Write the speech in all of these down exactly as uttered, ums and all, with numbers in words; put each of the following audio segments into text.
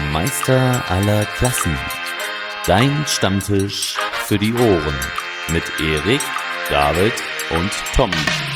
Meister aller Klassen. Dein Stammtisch für die Ohren mit Erik, David und Tom.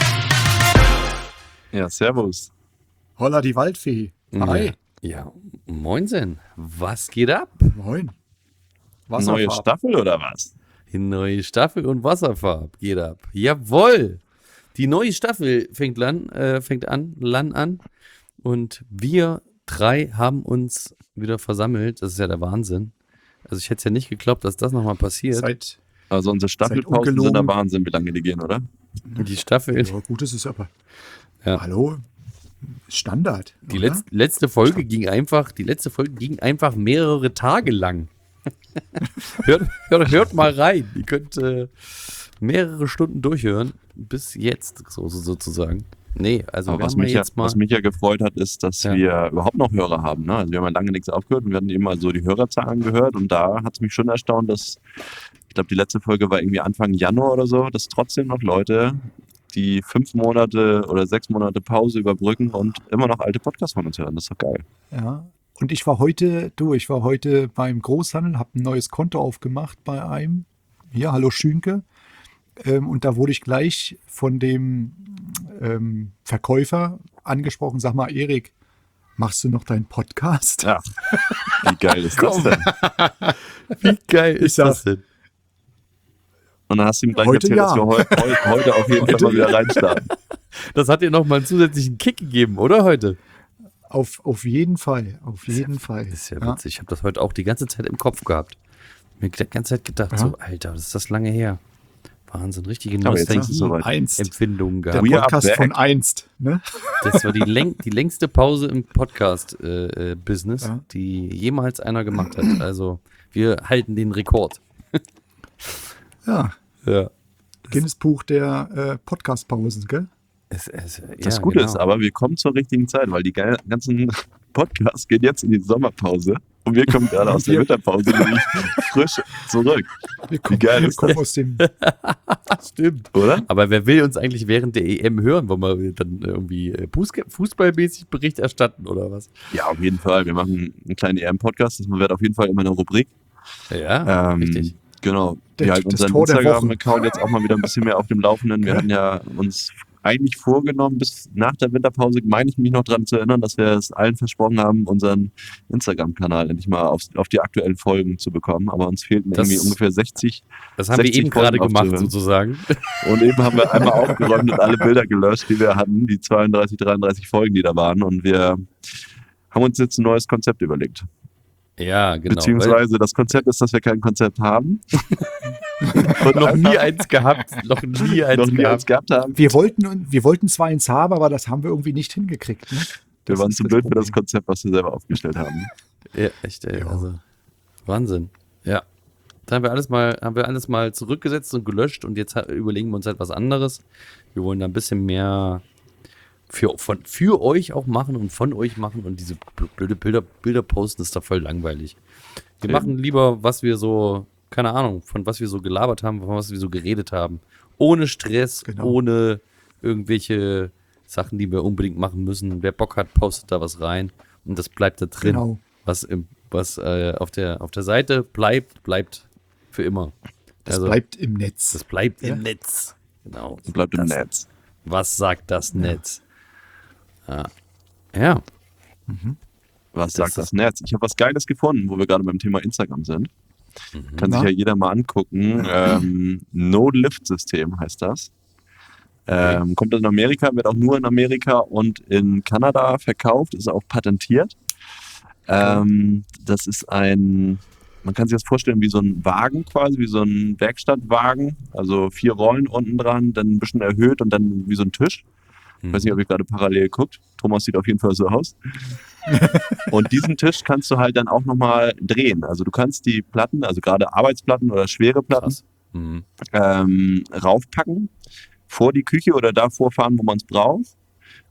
Ja, servus. Holla die Waldfee. Hi. Ja, ja, moinsen. Was geht ab? Moin. Neue Wasserfarb. Staffel oder was? Die neue Staffel und Wasserfarb geht ab. Jawohl! Die neue Staffel fängt an, äh, fängt an, lan an. Und wir drei haben uns wieder versammelt. Das ist ja der Wahnsinn. Also ich hätte es ja nicht geglaubt, dass das nochmal passiert. Seit, Also unsere Staffelpausen ungelogen- sind der Wahnsinn, wie lange die gehen, oder? Die Staffel, ja, gut ist es aber. Ja. Hallo? Standard. die oder? letz, letzte Folge ging einfach, die letzte Folge ging einfach mehrere Tage lang. hört, hört, hört mal rein. Ihr könnt äh, mehrere Stunden durchhören, bis jetzt, so, so, sozusagen. Nee, also Aber wir was haben ja mich, ja, jetzt mal. was mich ja gefreut hat, ist, dass Ja. wir überhaupt noch Hörer haben. Ne? Also wir haben ja lange nichts aufgehört und wir hatten eben mal so die Hörerzahlen gehört und da hat es mich schon erstaunt, dass, ich glaube, die letzte Folge war irgendwie Anfang Januar oder so, dass trotzdem noch Leute, die fünf Monate oder sechs Monate Pause überbrücken und immer noch alte Podcasts von uns hören. Das ist doch geil. Ja. Und ich war heute, du, ich war heute beim Großhandel, habe ein neues Konto aufgemacht bei einem. Hier, hallo Schünke. Ähm, und da wurde ich gleich von dem ähm, Verkäufer angesprochen. Sag mal, Erik, machst du noch deinen Podcast? Ja. Wie geil ist das denn? Wie geil ist sag- das denn? Und dann hast du ihm gleich Heute erzählt, ja. dass wir heu, heu, heute auf jeden Fall mal wieder reinstarten. Das hat dir nochmal einen zusätzlichen Kick gegeben, oder heute? Auf, auf jeden Fall, auf jeden Fall. Das ist ja witzig. Ich habe das heute auch die ganze Zeit im Kopf gehabt. Mir die ganze Zeit gedacht, Ja. so, Alter, was ist das lange her? Wahnsinn, richtige Aber jetzt ist es soweit. Einst. Nostalgie-Empfindungen Der gehabt. We are Podcast back. von einst. Ne? Das war die, läng die längste Pause im Podcast-Business, Ja. die jemals einer gemacht hat. Also, wir halten den Rekord. Ja, Ja. Guinness-Buch der äh, Podcast-Pausen, gell? Es, es, Das ja, Gute genau. ist aber, wir kommen zur richtigen Zeit, weil die ge- ganzen Podcasts gehen jetzt in die Sommerpause und wir kommen gerade aus der Wir- Winterpause nämlich frisch zurück. Wir kommen, geil wir ist kommen das? aus dem. Stimmt. Oder? Aber wer will uns eigentlich während der E M hören, wo wir dann irgendwie äh, Fußge- fußballmäßig Bericht erstatten oder was? Ja, auf jeden Fall. Wir machen einen kleinen E M-Podcast. Das wird auf jeden Fall immer eine Rubrik. Ja, Ähm, richtig. Genau. Der- Wir halten das unseren Tor der Woche. Instagram-Account jetzt auch mal wieder ein bisschen mehr auf dem Laufenden. Wir Ja. hatten ja uns eigentlich vorgenommen, bis nach der Winterpause, meine ich mich noch daran zu erinnern, dass wir es allen versprochen haben, unseren Instagram-Kanal endlich mal auf, auf die aktuellen Folgen zu bekommen. Aber uns fehlten Das- irgendwie ungefähr sechzig. Das haben wir sechzig eben gerade Folgen gemacht, aufzuhören. sozusagen. Und eben haben wir einmal aufgeräumt und alle Bilder gelöscht, die wir hatten, die zweiunddreißig, dreiunddreißig Folgen, die da waren. Und wir haben uns jetzt ein neues Konzept überlegt. Ja, genau. Beziehungsweise das Konzept ist, dass wir kein Konzept haben. weil noch nie eins gehabt. Noch nie eins noch nie gehabt. eins gehabt haben. Wir wollten, wir wollten zwar eins haben, aber das haben wir irgendwie nicht hingekriegt. Ne? Wir Das waren ist zu das blöd für das Problem. Konzept, was wir selber aufgestellt haben. Ja, echt, ey. Ja. Also, Wahnsinn. Ja. Da haben wir alles mal, haben wir alles mal zurückgesetzt und gelöscht und jetzt ha- überlegen wir uns halt was anderes. Wir wollen da ein bisschen mehr für, von, für euch auch machen und von euch machen und diese blöde Bilder, Bilder posten ist da voll langweilig. Wir Eben. machen lieber, was wir so, keine Ahnung, von was wir so gelabert haben, von was wir so geredet haben. Ohne Stress, Genau. ohne irgendwelche Sachen, die wir unbedingt machen müssen. Wer Bock hat, postet da was rein und das bleibt da drin. Genau. Was, im, was äh, auf, der, auf der Seite bleibt, bleibt für immer. Das Also, bleibt im Netz. das bleibt Ja. im Netz. Genau. Und bleibt im das, Netz. Was sagt das Netz? Ja. Ja. Was Das sagt ist- das Netz? Ich habe was Geiles gefunden, wo wir gerade beim Thema Instagram sind. Kann sich Na? ja jeder mal angucken. Ähm, No-Lift-System heißt das. Ähm, kommt aus Amerika, wird auch nur in Amerika und in Kanada verkauft, ist auch patentiert. Ähm, das ist ein, man kann sich das vorstellen wie so ein Wagen quasi, wie so ein Werkstattwagen. Also vier Rollen unten dran, dann ein bisschen erhöht und dann wie so ein Tisch. Ich weiß nicht, ob ihr gerade parallel guckt. Thomas sieht auf jeden Fall so aus. Und diesen Tisch kannst du halt dann auch nochmal drehen. Also du kannst die Platten, also gerade Arbeitsplatten oder schwere Platten, Krass. Mhm. ähm, raufpacken, vor die Küche oder da vorfahren, wo man es braucht.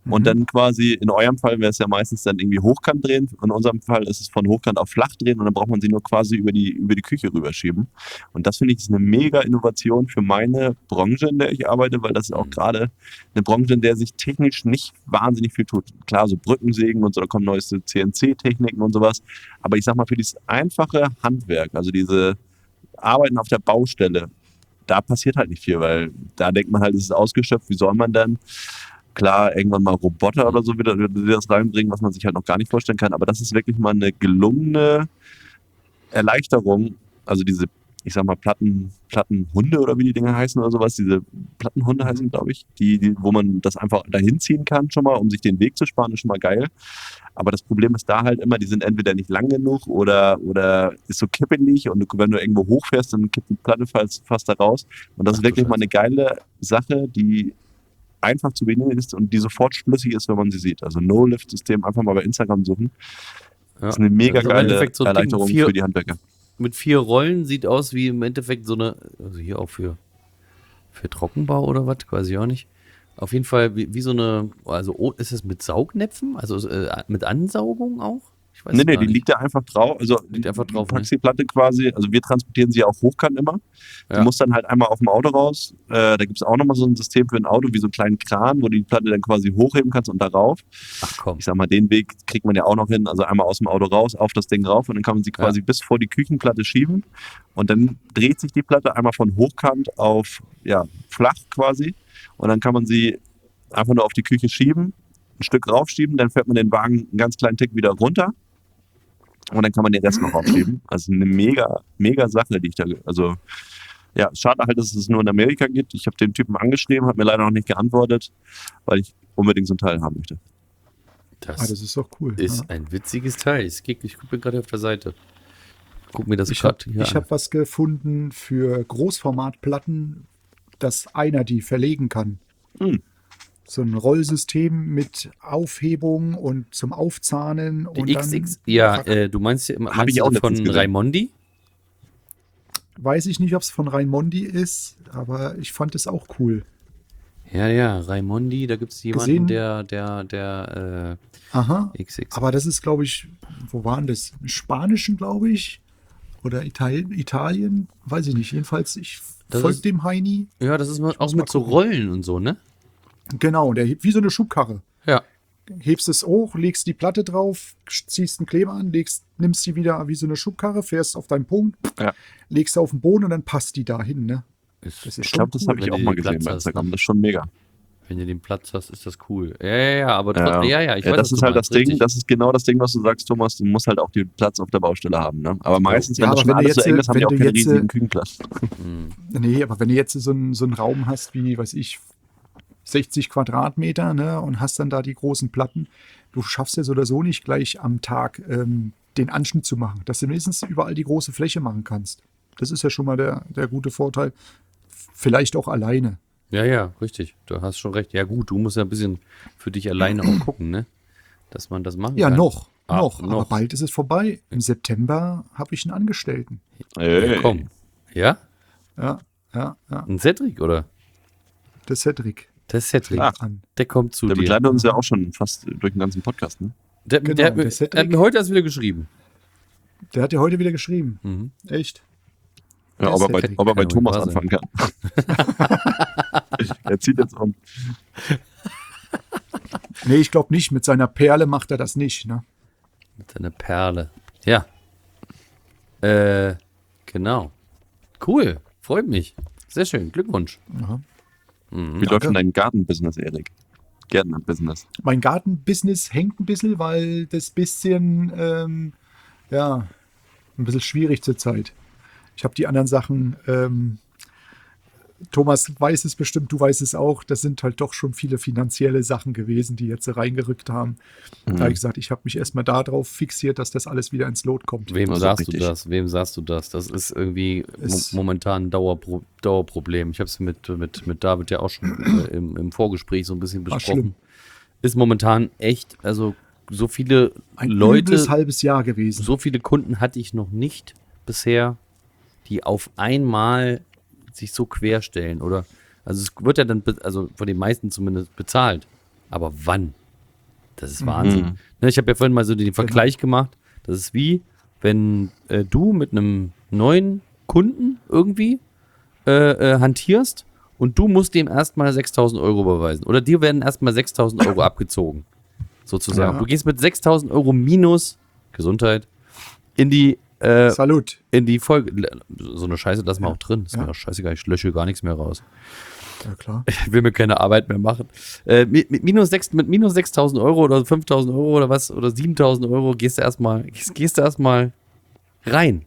Und Mhm. dann quasi, in eurem Fall wäre es ja meistens dann irgendwie hochkant drehen. In unserem Fall ist es von hochkant auf flach drehen und dann braucht man sie nur quasi über die, über die Küche rüberschieben. Und das finde ich ist eine mega Innovation für meine Branche, in der ich arbeite, weil das ist auch Mhm. gerade eine Branche, in der sich technisch nicht wahnsinnig viel tut. Klar, so Brückensägen und so, da kommen neueste C N C-Techniken und sowas. Aber ich sag mal, für dieses einfache Handwerk, also diese Arbeiten auf der Baustelle, da passiert halt nicht viel, weil da denkt man halt, es ist ausgeschöpft, wie soll man dann? Klar, irgendwann mal Roboter oder so wieder, wieder das reinbringen, was man sich halt noch gar nicht vorstellen kann, aber das ist wirklich mal eine gelungene Erleichterung, also diese, ich sag mal, Platten, Plattenhunde oder wie die Dinger heißen oder sowas, diese Plattenhunde heißen, glaube ich, die, die, wo man das einfach dahin ziehen kann schon mal, um sich den Weg zu sparen, ist schon mal geil. Aber das Problem ist da halt immer, die sind entweder nicht lang genug oder, oder ist so kippelig und du, wenn du irgendwo hochfährst, dann kippt die Platte fast, fast da raus. Und das Ach ist du wirklich mal Scheiße. eine geile Sache, die einfach zu bedienen ist und die sofort schlüssig ist, wenn man sie sieht. Also No-Lift-System einfach mal bei Instagram suchen. Ja. Das ist eine mega Das ist im geile Endeffekt so ein Ding, Erleichterung vier- für die Handwerker. Mit vier Rollen sieht aus wie im Endeffekt so eine, also hier auch für, für Trockenbau oder was, weiß ich auch nicht. Auf jeden Fall wie, wie so eine, also oh, ist es mit Saugnäpfen, also äh, mit Ansaugung auch? Ich weiß Nee, nee, gar die nicht. liegt da einfach drauf. Also Liegt einfach du drauf, packst die Platte quasi, also wir transportieren sie auch hochkant immer. Die Ja. muss dann halt einmal auf dem Auto raus. Äh, da gibt es auch nochmal so ein System für ein Auto, wie so einen kleinen Kran, wo du die Platte dann quasi hochheben kannst und darauf. Ach komm. Ich sag mal, den Weg kriegt man ja auch noch hin. Also einmal aus dem Auto raus, auf das Ding rauf und dann kann man sie quasi bis vor die Küchenplatte schieben. Und dann dreht sich die Platte einmal von hochkant auf ja, flach quasi. Und dann kann man sie einfach nur auf die Küche schieben, ein Stück raufschieben, dann fährt man den Wagen einen ganz kleinen Tick wieder runter. Und dann kann man den Rest noch aufschieben. Also eine mega, mega Sache, die ich da, also ja, schade halt, dass es nur in Amerika gibt. Ich habe den Typen angeschrieben, hat mir leider noch nicht geantwortet, weil ich unbedingt so ein Teil haben möchte. Das, Ah, das ist doch cool. ist ja. ein witziges Teil. Ich, kick- ich gucke gerade auf der Seite. Guck mir das Ich habe gerade hier an. hab was gefunden für Großformatplatten, dass einer die verlegen kann. Hm. So ein Rollsystem mit Aufhebung und zum Aufzahnen. Die und X X, dann ja, äh, du meinst, meinst ich du auch das von letztens gesehen. Raimondi? Weiß ich nicht, ob es von Raimondi ist, aber ich fand es auch cool. Ja, ja, Raimondi, da gibt es jemanden, Gesehen? der, der, der Aha. äh, X X. Aber das ist, glaube ich, wo waren das? Im Spanischen, glaube ich. Oder Italien, Italien, weiß ich nicht. Jedenfalls, ich Das folge ist- dem Heini. Ja, das ist mal, Ich muss auch mal mit so gucken. Rollen und so, ne? Genau, der hebt wie so eine Schubkarre. Ja. Hebst es hoch, legst die Platte drauf, ziehst einen Kleber an, legst, nimmst sie wieder wie so eine Schubkarre, fährst auf deinen Punkt, Ja. legst sie auf den Boden und dann passt die dahin. Ne? Ist, Das ist Ich schon glaube, das cool. habe ich wenn auch du mal den gesehen Platz bei hast, Instagram. ne? Das ist schon mega. Wenn du den Platz hast, ist das cool. Ja, ja, ja, aber trotzdem, ja, ja, ich ja, weiß, das was ist du halt das meinst, Ding, richtig. das ist genau das Ding, was du sagst, Thomas. Du musst halt auch den Platz auf der Baustelle haben. Ne? Aber meistens, Ja, wenn aber das schon wenn du alles so jetzt, eng ist, haben wenn die auch du keinen jetzt, riesigen Küchenplatz. Nee, aber wenn du jetzt so einen, so einen Raum hast wie, weiß ich, sechzig Quadratmeter, ne, und hast dann da die großen Platten, du schaffst ja so oder so nicht gleich am Tag ähm, den Anschnitt zu machen, dass du mindestens überall die große Fläche machen kannst. Das ist ja schon mal der, der gute Vorteil. Vielleicht auch alleine. Ja, ja, richtig. Du hast schon recht. Ja, gut, du musst ja ein bisschen für dich alleine auch gucken, ne? Dass man das machen Ja, kann. noch, Ah, noch, aber noch. bald ist es vorbei. Im September habe ich einen Angestellten. Ey. Ja, komm. Ja? Ja, ja, ja. Ein Cedric, oder? Der Cedric Der Cedric. Ah. an. Der kommt zu Der dir. begleitet uns ja auch schon fast durch den ganzen Podcast. Ne? Der, Genau, der, hat mir- der Cedric. er hat mir heute erst wieder geschrieben. Der hat ja heute wieder geschrieben. Mhm. Echt? Ja, Der ob er bei, Cedric ob er bei kann doch Thomas nicht wahr anfangen kann. Er zieht jetzt um. Nee, ich glaube nicht. Mit seiner Perle macht er das nicht. Ne? Mit seiner Perle. Ja. Äh, genau. Cool. Freut mich. Sehr schön. Glückwunsch. Ja. Wie läuft denn dein Gartenbusiness, Erik? Gärtnerbusiness. Mein Gartenbusiness hängt ein bisschen, weil das bisschen, ähm, ja, ein bisschen schwierig zurzeit. Ich habe die anderen Sachen, ähm, Thomas weiß es bestimmt, du weißt es auch, das sind halt doch schon viele finanzielle Sachen gewesen, die jetzt reingerückt haben. Da habe ich gesagt, ich habe mich erstmal darauf fixiert, dass das alles wieder ins Lot kommt. Wem Also sagst richtig. du das? Wem sagst du das? Das ist irgendwie Es- mo momentan ein Dauerpro Dauerproblem. Ich habe es mit, mit, mit David ja auch schon äh, im, im Vorgespräch so ein bisschen Ach, besprochen. schlimm. Ist momentan echt, also so viele Ein Leute, übles halbes Jahr gewesen. so viele Kunden hatte ich noch nicht bisher, die auf einmal sich so querstellen, oder? Also es wird ja dann, be- also von den meisten zumindest bezahlt. Aber wann? Das ist Wahnsinn. Mhm. Ne, ich habe ja vorhin mal so den Vergleich gemacht. Das ist wie, wenn äh, du mit einem neuen Kunden irgendwie äh, äh, hantierst und du musst dem erstmal sechstausend Euro überweisen. Oder dir werden erstmal sechstausend Euro abgezogen. Sozusagen. Ja. Du gehst mit sechstausend Euro minus Gesundheit in die äh, Salut. in die Folge. So eine Scheiße lassen wir auch drin. Ist Ja. mir auch scheißegal, ich lösche gar nichts mehr raus. Ja, klar. Ich will mir keine Arbeit mehr machen. Äh, mit, mit, minus sechs, mit minus sechstausend Euro oder fünftausend Euro oder was, oder siebentausend Euro gehst du erstmal, gehst, gehst du erstmal rein.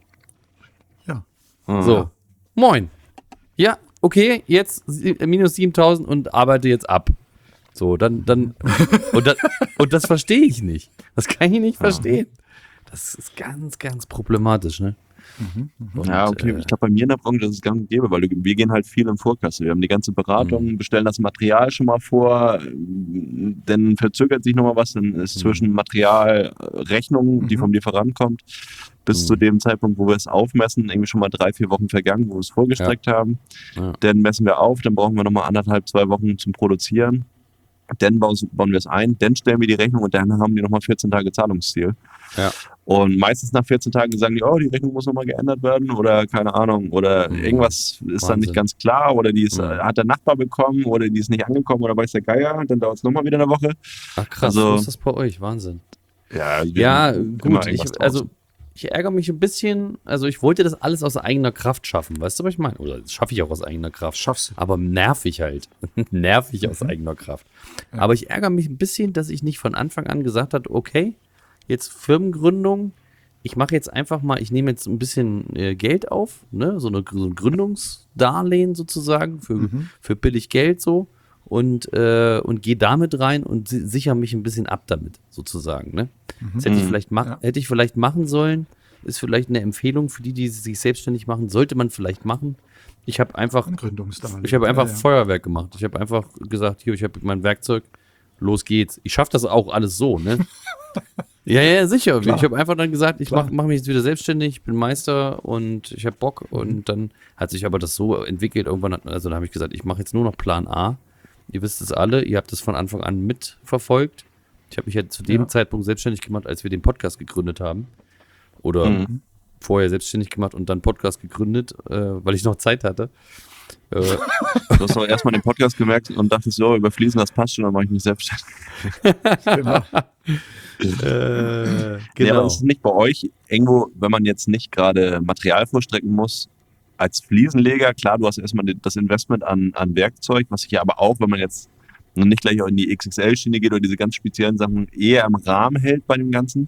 Ja. Mhm. So. Moin. Ja, okay, jetzt sie- minus siebentausend und arbeite jetzt ab. So, dann, dann, und, das, und das verstehe ich nicht. Das kann ich nicht verstehen. Das ist ganz, ganz problematisch, ne? Und, Ja, okay. äh, Ich glaube, bei mir in der Branche ist es gang und gäbe, weil du- wir gehen halt viel in Vorkasse. Wir haben die ganze Beratung, bestellen das Material schon mal vor, ähm, dann verzögert sich nochmal was, dann ist zwischen Material, äh, Rechnung, die vom Lieferant kommt, bis Mhm. zu dem Zeitpunkt, wo wir es aufmessen, irgendwie schon mal drei, vier Wochen vergangen, wo wir es vorgestreckt haben. Ja. Dann messen wir auf, dann brauchen wir nochmal anderthalb, zwei Wochen zum Produzieren. Dann bauen, bauen wir es ein, dann stellen wir die Rechnung und dann haben die nochmal vierzehn Tage Zahlungsziel. Ja. Und meistens nach vierzehn Tagen sagen die, oh, die Rechnung muss nochmal geändert werden oder keine Ahnung, oder Mhm. irgendwas ist dann Wahnsinn. nicht ganz klar oder die ist, Mhm. äh, hat der Nachbar bekommen oder die ist nicht angekommen oder weiß der Geier, dann dauert es nochmal wieder eine Woche. Ach krass, Also- so ist das bei euch, Wahnsinn. Ja, wir Ja, haben immer gut, ich, irgendwas also draußen. ich ärgere mich ein bisschen, also ich wollte das alles aus eigener Kraft schaffen, weißt du, was ich meine? Oder das schaffe ich auch aus eigener Kraft. Schaffst du. Aber nervig halt. nervig aus eigener Kraft. Aber ich ärgere mich ein bisschen, dass ich nicht von Anfang an gesagt habe, okay, jetzt Firmengründung, ich mache jetzt einfach mal, ich nehme jetzt ein bisschen äh, Geld auf, ne, so, eine, so ein Gründungsdarlehen sozusagen für, für billig Geld so und, äh, und gehe damit rein und si- sichere mich ein bisschen ab damit sozusagen, ne. Das hätte ich, Mhm. vielleicht mach, Ja. hätte ich vielleicht machen sollen, ist vielleicht eine Empfehlung für die, die sich selbstständig machen, sollte man vielleicht machen. Ich habe einfach Ein Gründungsdarlehen. ich habe einfach ja, ja. Feuerwerk gemacht. Ich habe einfach gesagt, hier, ich habe mein Werkzeug, los geht's. Ich schaffe das auch alles so, ne? ja, ja, sicher. Klar. Ich habe einfach dann gesagt, ich Klar. mache mach mich jetzt wieder selbstständig, ich bin Meister und ich habe Bock. Und dann hat sich aber das so entwickelt. Irgendwann, hat, also dann habe ich gesagt, ich mache jetzt nur noch Plan A. Ihr wisst es alle, ihr habt es von Anfang an mitverfolgt. Ich habe mich ja zu dem Ja. Zeitpunkt selbstständig gemacht, als wir den Podcast gegründet haben. Oder Mhm. vorher selbstständig gemacht und dann Podcast gegründet, äh, weil ich noch Zeit hatte. Äh, Du hast doch erstmal den Podcast gemerkt und dachtest, so, über Fliesen, das passt schon, dann mache ich mich selbstständig. Genau. Äh, Nee, aber ist es nicht bei euch irgendwo, wenn man jetzt nicht gerade Material vorstrecken muss, als Fliesenleger, klar, du hast erstmal das Investment an, an Werkzeug, was sich ja aber auch, wenn man jetzt noch nicht gleich auch in die X X L-Schiene geht oder diese ganz speziellen Sachen, eher im Rahmen hält bei dem Ganzen.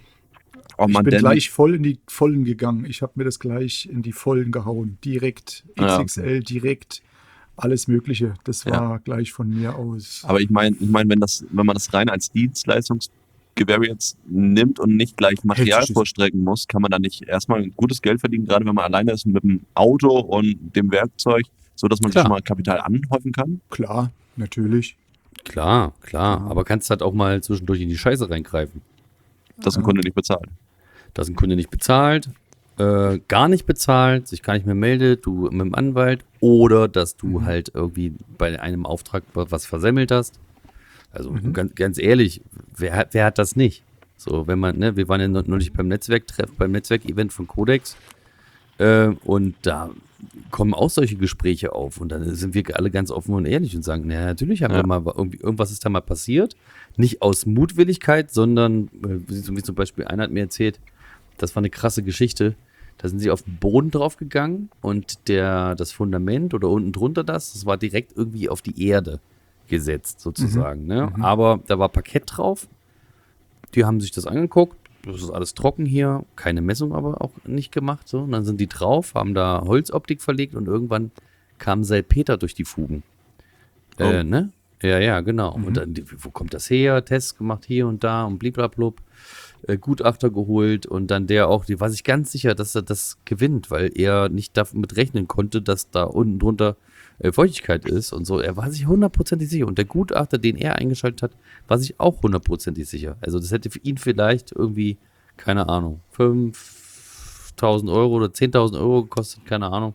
Ob Ich man bin denn, gleich voll in die Vollen gegangen. Ich habe mir das gleich in die Vollen gehauen. Direkt Ja. X X L, direkt alles Mögliche. Das war gleich von mir aus. aber ich meine, ich meine, wenn das, wenn man das rein als Dienstleistungsgewerbe jetzt nimmt und nicht gleich Material Hälfte. vorstrecken muss, kann man da nicht erstmal ein gutes Geld verdienen, gerade wenn man alleine ist mit dem Auto und dem Werkzeug, so dass man Klar. sich schon mal Kapital anhäufen kann. Klar, natürlich. Klar, klar. Ja. Aber kannst halt auch mal zwischendurch in die Scheiße reingreifen. Dass ein Ja. Kunde nicht bezahlt. Dass ein Kunde nicht bezahlt, äh, gar nicht bezahlt, sich gar nicht mehr meldet, du mit dem Anwalt oder dass du halt irgendwie bei einem Auftrag was versemmelt hast. Also ganz, ganz ehrlich, wer, hat- wer hat das nicht? So, wenn man, ne, wir waren ja neulich beim Netzwerktreff, beim Netzwerkevent von Codex äh, und da kommen auch solche Gespräche auf und dann sind wir alle ganz offen und ehrlich und sagen, na, natürlich haben Ja. wir mal irgendwie, irgendwas ist da mal passiert, nicht aus Mutwilligkeit, sondern, äh, wie wie zum Beispiel einer hat mir erzählt, das war eine krasse Geschichte, da sind sie auf den Boden draufgegangen und der, das Fundament oder unten drunter das, das war direkt irgendwie auf die Erde gesetzt sozusagen, ne? Aber da war Parkett drauf, die haben sich das angeguckt, das ist alles trocken hier, keine Messung aber auch nicht gemacht, so. Und dann sind die drauf, haben da Holzoptik verlegt und irgendwann kam Salpeter durch die Fugen. Äh, Oh. ne? Ja, ja, genau. Und dann, die- wo kommt das her? Tests gemacht hier und da und bliblablub. Äh, Gutachter geholt und dann der auch, die war sich ganz sicher, dass er das gewinnt, weil er nicht damit rechnen konnte, dass da unten drunter äh, Feuchtigkeit ist und so. Er war sich hundertprozentig sicher. Und der Gutachter, den er eingeschaltet hat, war sich auch hundertprozentig sicher. Also das hätte für ihn vielleicht irgendwie, keine Ahnung, fünftausend Euro oder zehntausend Euro gekostet, keine Ahnung.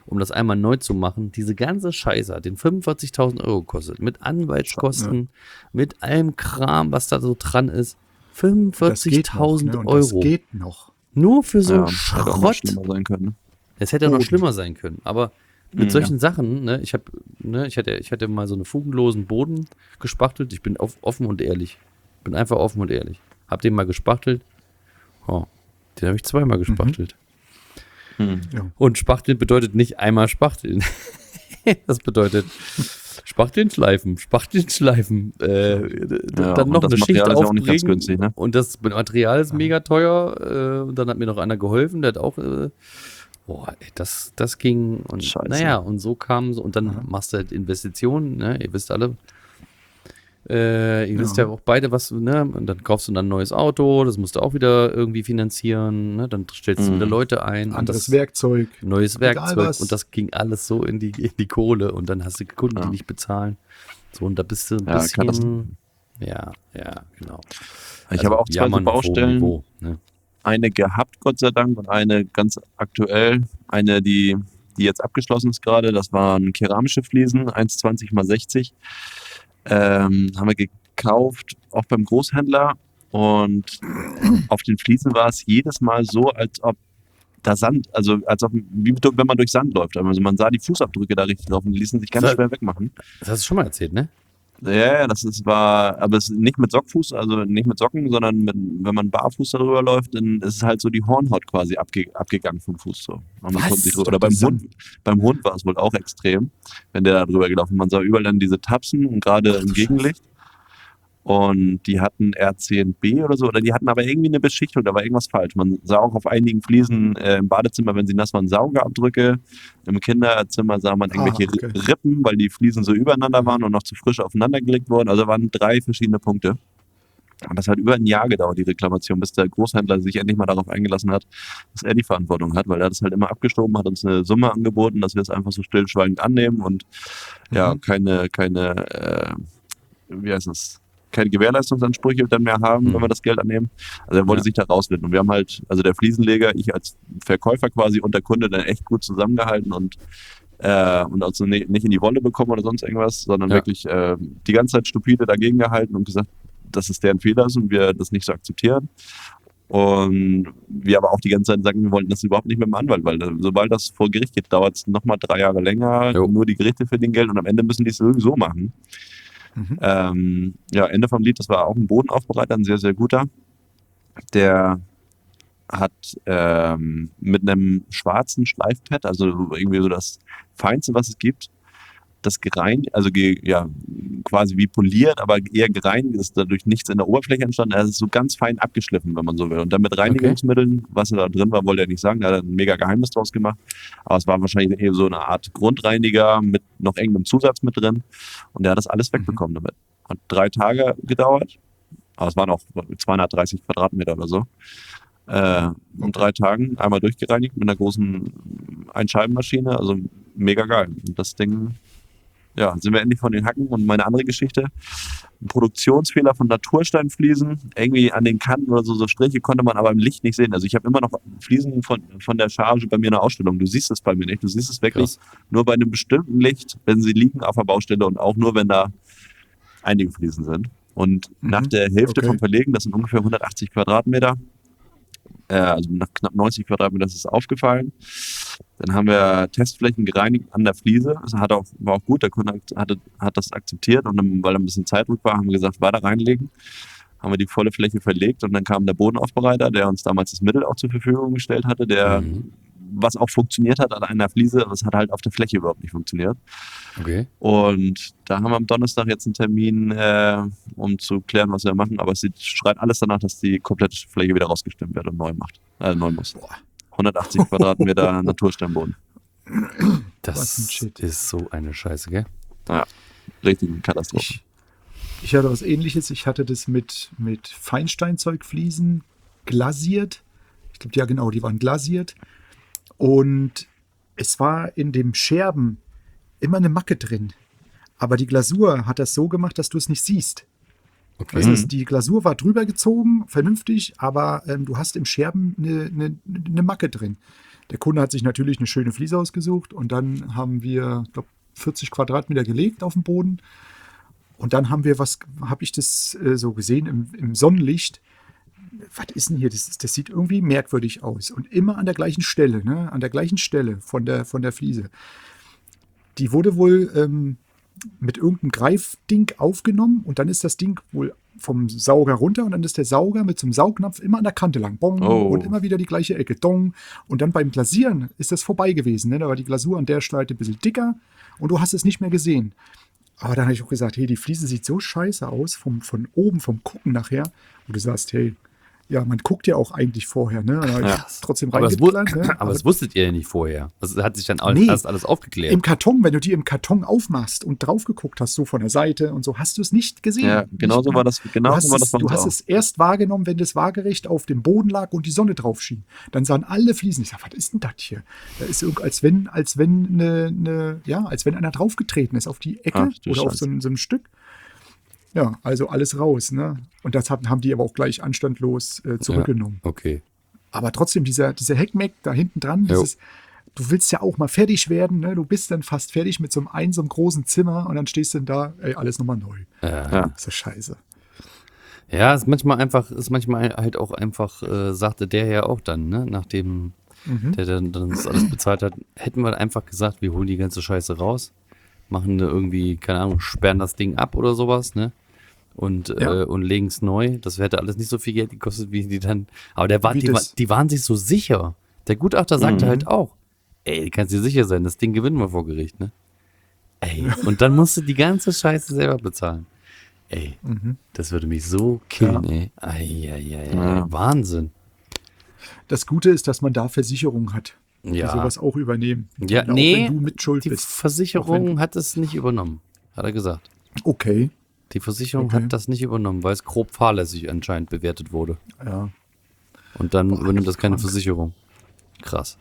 um das einmal neu zu machen. Diese ganze Scheiße hat den fünfundvierzigtausend Euro gekostet. Mit Anwaltskosten, Ja. mit allem Kram, was da so dran ist. Das geht noch, fünfundvierzigtausend ne? Und Euro. das geht noch. Nur für so Ja, einen hätte auch noch Schrott. schlimmer sein können. Ne? Es hätte ja noch Oh. schlimmer sein können. Aber mit Mhm, solchen Sachen, ne, ich habe, ne, ich hatte, ich hatte mal so einen fugenlosen Boden gespachtelt. Ich bin auf, offen und ehrlich. Bin einfach offen und ehrlich. Hab den mal gespachtelt. Oh, den habe ich zweimal gespachtelt. Hm. Ja. Und spachteln bedeutet nicht einmal spachteln. Das bedeutet Spachteln schleifen, Spachteln schleifen, äh, d- Ja, dann und noch das eine Schicht Material ist ja auch nicht ganz aufbringen. günstig, ne? Und das Material ist mega teuer. Äh, und dann hat mir noch einer geholfen, der hat auch, äh, boah, ey, das, das ging. Und Scheiße. naja, und so kam so, und dann machst du halt Investitionen, ne? Ihr wisst alle. Äh, ihr wisst ja Ja. auch beide, was, ne? Und dann kaufst du dann ein neues Auto, das musst du auch wieder irgendwie finanzieren, ne? Dann stellst du Mhm. wieder Leute ein. und Anderes das, Werkzeug. neues Egal Werkzeug was. und das ging alles so in die, in die Kohle und dann hast du Kunden, die Ja. nicht bezahlen. So, und da bist du ein Ja, kann das- bisschen. Ja, ja, genau. Ich habe auch zwei so jammern auf hohem Baustellen. Niveau, ne? Eine gehabt, Gott sei Dank, und eine ganz aktuell. Eine, die, die jetzt abgeschlossen ist gerade. Das waren keramische Fliesen, eins Komma zwanzig mal sechzig. Ähm, haben wir gekauft, auch beim Großhändler. Und auf den Fliesen war es jedes Mal so, als ob da Sand, also als ob, wie wenn man durch Sand läuft. Also man sah die Fußabdrücke da richtig drauf und die ließen sich ganz Das- schwer wegmachen. Das hast du schon mal erzählt, ne? Ja, ja, das ist, war, aber es ist nicht mit Sockfuß, also nicht mit Socken, sondern mit, wenn man barfuß darüber läuft, dann ist es halt so die Hornhaut quasi abge, abgegangen vom Fuß so. Und man Was? konnte sich drüber- Oder beim Das ist Hund, beim Hund war es wohl auch extrem, wenn der da drüber gelaufen ist. Man sah überall dann diese Tapsen und gerade Ach du im Gegenlicht. Und die hatten R zehn B oder so, oder die hatten aber irgendwie eine Beschichtung, da war irgendwas falsch. Man sah auch auf einigen Fliesen äh, im Badezimmer, wenn sie nass waren, Saugerabdrücke. Im Kinderzimmer sah man irgendwelche Ah, okay. Ri- Rippen, weil die Fliesen so übereinander waren und noch zu frisch aufeinander gelegt wurden. Also waren drei verschiedene Punkte. Und das hat über ein Jahr gedauert, die Reklamation, bis der Großhändler sich endlich mal darauf eingelassen hat, dass er die Verantwortung hat, weil er das halt immer abgeschoben hat, uns eine Summe angeboten, dass wir es einfach so stillschweigend annehmen und ja, Mhm. keine, keine, äh, wie heißt das? keine Gewährleistungsansprüche dann mehr haben, Mhm. wenn wir das Geld annehmen. Also er wollte Ja. sich da rauswinden. Und wir haben halt, also der Fliesenleger, ich als Verkäufer quasi und der Kunde dann echt gut zusammengehalten und äh, und also ne, nicht in die Wolle bekommen oder sonst irgendwas, sondern Ja. wirklich äh, die ganze Zeit stupide dagegen gehalten und gesagt, dass es deren Fehler ist und wir das nicht so akzeptieren. Und wir aber auch die ganze Zeit sagen, wir wollten das überhaupt nicht mit dem Anwalt, weil äh, sobald das vor Gericht geht, dauert es nochmal drei Jahre länger, Jo. nur die Gerichte verdienen Geld und am Ende müssen die es sowieso machen. Mhm. Ähm, ja, Ende vom Lied, das war auch ein Bodenaufbereiter, ein sehr, sehr guter. Der hat ähm, mit einem schwarzen Schleifpad, also irgendwie so das Feinste, was es gibt, das gereinigt, also ge, ja, quasi wie poliert, aber eher gereinigt, ist dadurch nichts in der Oberfläche entstanden. Er ist so ganz fein abgeschliffen, wenn man so will. Und dann mit Reinigungsmitteln, was da drin war, wollte er nicht sagen, da hat er ein mega Geheimnis draus gemacht. Aber es war wahrscheinlich eher so eine Art Grundreiniger mit noch irgendeinem Zusatz mit drin. Und der hat das alles wegbekommen damit. Hat drei Tage gedauert, aber es waren auch zweihundertdreißig Quadratmeter oder so. Äh, in drei Tagen einmal durchgereinigt mit einer großen Einscheibenmaschine, also mega geil. Und das Ding, ja, sind wir endlich von den Hacken. Und meine andere Geschichte, ein Produktionsfehler von Natursteinfliesen, irgendwie an den Kanten oder so, so Striche konnte man aber im Licht nicht sehen. Also ich habe immer noch Fliesen von, von der Charge bei mir in der Ausstellung. Du siehst es bei mir nicht. Du siehst es wirklich Krass. nur bei einem bestimmten Licht, wenn sie liegen auf der Baustelle und auch nur, wenn da einige Fliesen sind. Und Mhm. nach der Hälfte Okay. vom Verlegen, das sind ungefähr hundertachtzig Quadratmeter, äh, also nach knapp neunzig Quadratmeter ist es aufgefallen. Dann haben wir Testflächen gereinigt an der Fliese. Das hat auch, war auch gut, der Kunde hat, hatte, hat das akzeptiert und dann, weil er ein bisschen Zeitdruck war, haben wir gesagt, weiter reinlegen. Haben wir die volle Fläche verlegt und dann kam der Bodenaufbereiter, der uns damals das Mittel auch zur Verfügung gestellt hatte, der, Mhm. was auch funktioniert hat an einer Fliese, aber es hat halt auf der Fläche überhaupt nicht funktioniert. Okay. Und da haben wir am Donnerstag jetzt einen Termin, äh, um zu klären, was wir machen. Aber es sieht, schreit alles danach, dass die komplette Fläche wieder rausgestimmt wird und neu macht. Äh, neu muss. hundertachtzig Quadratmeter Natursteinboden. Das Was ein Shit. ist so eine Scheiße, gell? Richtige Katastrophe. Ich, ich hatte was Ähnliches. Ich hatte das mit, mit Feinsteinzeugfliesen glasiert. Ich glaube, ja genau, die waren glasiert. Und es war in dem Scherben immer eine Macke drin. Aber die Glasur hat das so gemacht, dass du es nicht siehst. Okay. Das heißt, die Glasur war drüber gezogen, vernünftig, aber ähm, du hast im Scherben eine, eine, eine Macke drin. Der Kunde hat sich natürlich eine schöne Fliese ausgesucht und dann haben wir, ich glaube, vierzig Quadratmeter gelegt auf dem Boden. Und dann haben wir was, habe ich das äh, so gesehen im, im Sonnenlicht. Was ist denn hier? Das, ist, das sieht irgendwie merkwürdig aus. Und immer an der gleichen Stelle, ne? An der gleichen Stelle von der, von der Fliese. Die wurde wohl ähm, mit irgendeinem Greifding aufgenommen und dann ist das Ding wohl vom Sauger runter und dann ist der Sauger mit so einem Saugnapf immer an der Kante lang. Bong, Oh. und immer wieder die gleiche Ecke. Dong. Und dann beim Glasieren ist das vorbei gewesen. Ne? Da war die Glasur an der Seite ein bisschen dicker und du hast es nicht mehr gesehen. Aber dann habe ich auch gesagt, hey, die Fliese sieht so scheiße aus, vom, von oben, vom Gucken nachher. Und du sagst, hey, ja, man guckt ja auch eigentlich vorher, ne? Da hab ich Ja. trotzdem Aber, es, wu- reingeklangt, ne? aber das wusstet ihr ja nicht vorher. Das hat sich dann all- Nee. erst alles aufgeklärt. Im Karton, wenn du die im Karton aufmachst und drauf geguckt hast, so von der Seite und so, hast du es nicht gesehen. Ja, genau so war das, Du genau hast, so war es, das bei du uns hast auch. es erst wahrgenommen, wenn das waagerecht auf dem Boden lag und die Sonne drauf schien. Dann sahen alle Fliesen. Ich sag, was ist denn das hier? Da ist irgend- als wenn, als wenn eine, eine, ja, als wenn einer draufgetreten ist auf die Ecke Ach, du oder auf Scheiße. so ein, so ein Stück. Ja, also alles raus, ne? Und das haben, haben die aber auch gleich anstandlos äh, zurückgenommen. Okay. Aber trotzdem, dieser, dieser Heckmeck da hinten dran, Jo. dieses, du willst ja auch mal fertig werden, ne? Du bist dann fast fertig mit so einem, ein, so einem großen Zimmer und dann stehst du dann da, ey, alles nochmal neu. Ja. Ja. Das ist scheiße. Ja, ist manchmal einfach, ist manchmal halt auch einfach, äh, sagte der ja auch dann, ne, nachdem Mhm. der dann, dann das alles bezahlt hat, hätten wir einfach gesagt, wir holen die ganze Scheiße raus, machen da irgendwie, keine Ahnung, sperren das Ding ab oder sowas, ne? Und, Ja. äh, und legen es neu. Das hätte alles nicht so viel Geld gekostet, wie die dann. Aber der war, Wie die, wa- das- die waren sich so sicher. Der Gutachter sagte Mhm. halt auch, ey, du kannst dir sicher sein, das Ding gewinnen wir vor Gericht, ne? Ey, und dann musst du die ganze Scheiße selber bezahlen. Ey, Mhm. das würde mich so killen, Ja. ey. Eieiei, Ja. Wahnsinn. Das Gute ist, dass man da Versicherung hat, die Ja. sowas auch übernehmen. Ja, Auch nee, wenn du mit Schuld Die bist. Auch wenn Versicherung hat es nicht übernommen, hat er gesagt. Okay, Die Versicherung Okay. hat das nicht übernommen, weil es grob fahrlässig anscheinend bewertet wurde. ja. Und dann Boah, übernimmt das keine krank. Versicherung. Krass.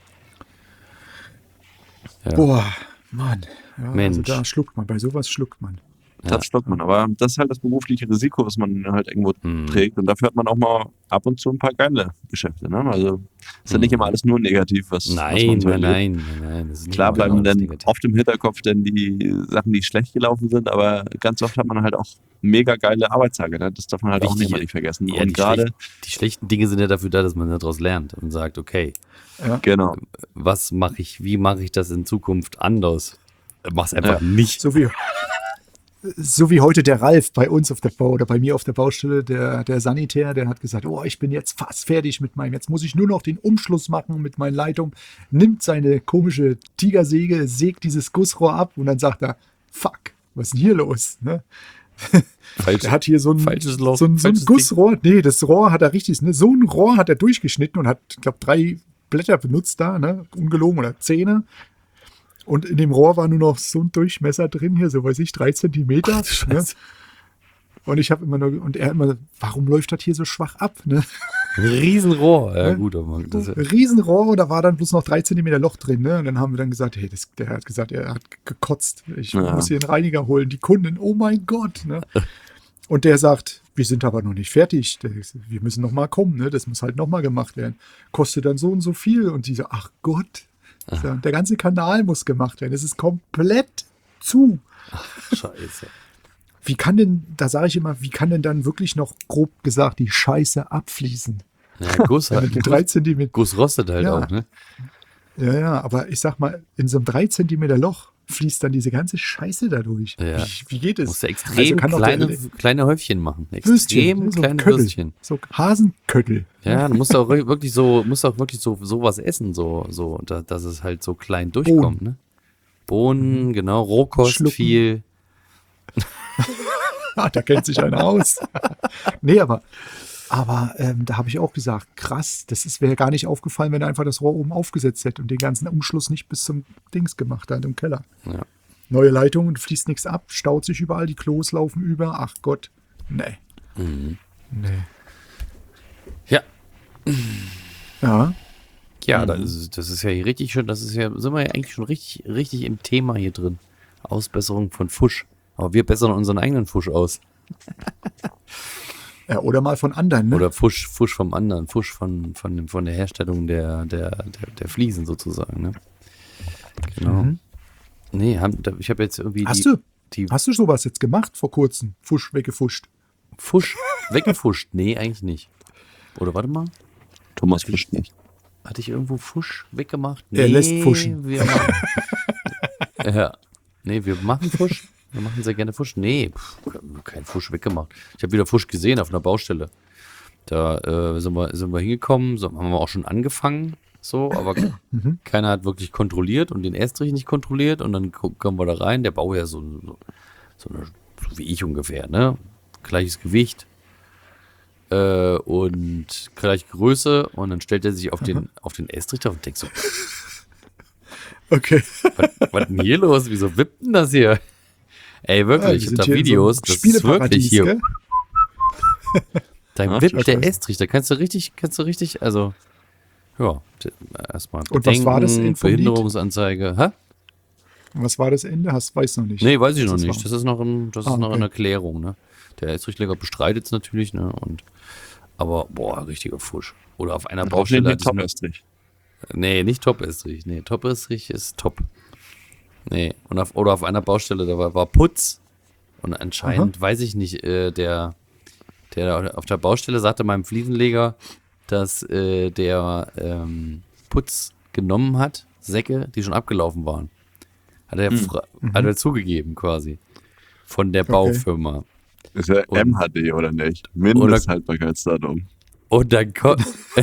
Ja. Boah, Mann. Ja, Mensch. Also da schluckt man, bei sowas schluckt man. Ja. Das schluckt man. Aber das ist halt das berufliche Risiko, was man halt irgendwo Hm. trägt. Und dafür hat man auch mal ab und zu ein paar geile Geschäfte. Ne? Also ist ja nicht Hm. immer alles nur negativ, was, was Nein, man so nein, erlebt. nein, nein, nein. Das ist nicht Klar immer bleiben alles dann negativ. oft im Hinterkopf denn die Sachen, die schlecht gelaufen sind, aber ganz oft hat man halt auch mega geile Arbeitstage. Ne? Das darf man halt auch Wichtig- nicht, mal nicht vergessen. Ja, und die, gerade, schlecht, die schlechten Dinge sind ja dafür da, dass man daraus lernt und sagt, okay, Ja. genau. was mache ich, wie mache ich das in Zukunft anders? Mach's einfach Ja. nicht. So wie, so wie heute der Ralf bei uns auf der Bau oder bei mir auf der Baustelle, der, der Sanitär, der hat gesagt, oh, ich bin jetzt fast fertig mit meinem, jetzt muss ich nur noch den Umschluss machen mit meinen Leitungen, nimmt seine komische Tigersäge, sägt dieses Gussrohr ab und dann sagt er, fuck, was ist denn hier los? Ne? Falsch. Der hat hier so ein, Falsches Loch, so ein, so ein falsches Gussrohr, nee, das Rohr hat er richtig, ne? So ein Rohr hat er durchgeschnitten und hat, ich glaube, drei Blätter benutzt da, ne? Ungelogen oder Zähne. Und in dem Rohr war nur noch so ein Durchmesser drin, hier, so weiß ich, drei Zentimeter. Ach, du Scheiße. Ne? Und ich habe immer nur, und er immer, warum läuft das hier so schwach ab? Ne? Ein Riesenrohr. Ja, Ja. gut, aber das ist ja, Riesenrohr und da war dann bloß noch drei Zentimeter Loch drin. Ne? Und dann haben wir dann gesagt, hey, das, der hat gesagt, er hat gekotzt. Ich Ja. muss hier einen Reiniger holen. Die Kunden, oh mein Gott. Ne? Und der sagt, wir sind aber noch nicht fertig. Der, wir müssen noch mal kommen. Ne? Das muss halt noch mal gemacht werden. Kostet dann so und so viel. Und die so, ach Gott. Ich sag, der ganze Kanal muss gemacht werden. Es ist komplett zu. scheiße. Wie kann denn, da sage ich immer, wie kann denn dann wirklich noch grob gesagt die Scheiße abfließen? Ja, Guss, Wenn halt, du drei Zentimeter, Guss rostet halt Ja. auch, ne? ja, ja, aber ich sag mal, in so einem drei Zentimeter Loch fließt dann diese ganze Scheiße da durch. Ja. Wie, wie geht es? Musst du extrem Also kann doch kleine, der- kleine Häufchen machen. Würstchen, Extrem ne, so kleine Köttel. Würstchen. So Hasenköttel. Ja, du musst auch wirklich so, musst auch wirklich so sowas essen, so, so, da, dass es halt so klein durchkommt, ne? Bohnen, genau, Rohkost Schlucken. viel. Ah, da kennt sich einer aus. Nee, aber, aber ähm, da habe ich auch gesagt, krass, das ist- wäre gar nicht aufgefallen, wenn er einfach das Rohr oben aufgesetzt hätte und den ganzen Umschluss nicht bis zum Dings gemacht hat im Keller. Ja. Neue Leitung, fließt nichts ab, staut sich überall, die Klos laufen über. Ach Gott, nee. Mhm. Nee. Ja, Ja, ja, Mhm. das, ist, das ist ja hier richtig schön, das ist ja, sind wir ja eigentlich schon richtig, richtig im Thema hier drin. Ausbesserung von Fusch. Aber wir bessern unseren eigenen Fusch aus. Ja, oder mal von anderen, ne? Oder Fusch, Fusch vom anderen, Fusch von, von, dem- von der Herstellung der, der, der, der Fliesen sozusagen, ne? Genau. Mhm. Nee, haben, da- ich habe jetzt irgendwie Hast die, du? die Hast du sowas jetzt gemacht vor kurzem? Fusch weggefuscht. Fusch weggefuscht. Nee, eigentlich nicht. Oder warte mal, Thomas fischt nicht. hatte ich irgendwo Fusch weggemacht? Er lässt fuschen. Wir machen, ja. Nee, wir machen Fusch. Wir machen sehr gerne Fusch. Nee, pff, kein Fusch weggemacht. Ich habe wieder Fusch gesehen auf einer Baustelle. Da äh, sind, wir, sind wir hingekommen, so, haben wir auch schon angefangen, so, aber keiner hat wirklich kontrolliert und den Estrich nicht kontrolliert und dann ko- kommen wir da rein, der Bauherr so, so, so, eine, so wie ich ungefähr, ne? Gleiches Gewicht äh, und gleiche Größe und dann stellt er sich auf den, auf den Estrich drauf und denkt so, Okay. was, was ist denn hier los? Wieso wippt denn das hier? Ey, Ja, wirklich, wir ich hab sind da hier in so einem Videos, das ist wirklich Spieleparadies, hier. gell? Da Ja, wippt okay. der Estrich, da kannst du richtig, kannst du richtig, also, ja, d- erstmal Und was war das Bedenken, Info vom Lied? Behinderungsanzeige. Hä? Was war das Ende? Hast, weiß noch nicht. Nee, weiß ich Was noch das nicht. war. Das ist noch, in, das Ah, ist noch okay. in Erklärung, ne? Der Estrichleger bestreitet es natürlich, ne? Und, aber, boah, richtiger Fusch. Oder auf einer Baustelle Baustelle hatte ich Top mir- Estrich. Nee, nicht Top-Estrich. Nee, Top-Estrich ist top. Nee, und auf, oder auf einer Baustelle, da war, war Putz. Und anscheinend, weiß ich nicht, äh, der, der auf der Baustelle sagte meinem Fliesenleger, dass äh, der ähm, Putz genommen hat, Säcke, die schon abgelaufen waren. Hat er, fra- hat er zugegeben quasi. Von der Baufirma. Ist ja Und- M H D oder nicht? Mindesthaltbarkeitsdatum. Und dann, ko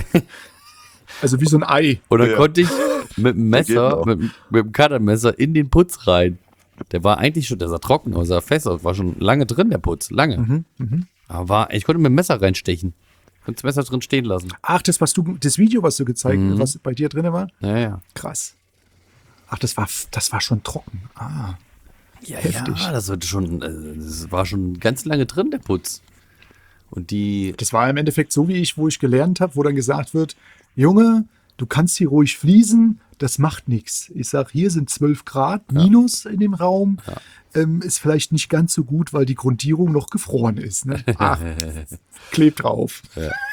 Also wie so ein Ei. und dann Ja. konnte ich mit dem Messer, noch. mit, mit dem Cuttermesser in den Putz rein. Der war eigentlich schon, der sah trocken aus, sah fest aus, war schon lange drin, der Putz, lange. Mhm, mhm. Aber war, ich konnte mit dem Messer reinstechen. Konnte das Messer drin stehen lassen. Ach, das, was du, das Video, was du gezeigt, Mhm. was bei dir drin war? Ja, ja. Krass. Ach, das war, das war schon trocken. Ah. Ja, Heftig. ja, das, war schon, äh, das war schon ganz lange drin, der Putz. Und die, Das war im Endeffekt so, wie ich, wo ich gelernt habe, wo dann gesagt wird, Junge, du kannst hier ruhig fließen, das macht nichts. Ich sage, hier sind zwölf Grad minus in dem Raum. Ähm, ist vielleicht nicht ganz so gut, weil die Grundierung noch gefroren ist. Ne? Ach, klebt drauf.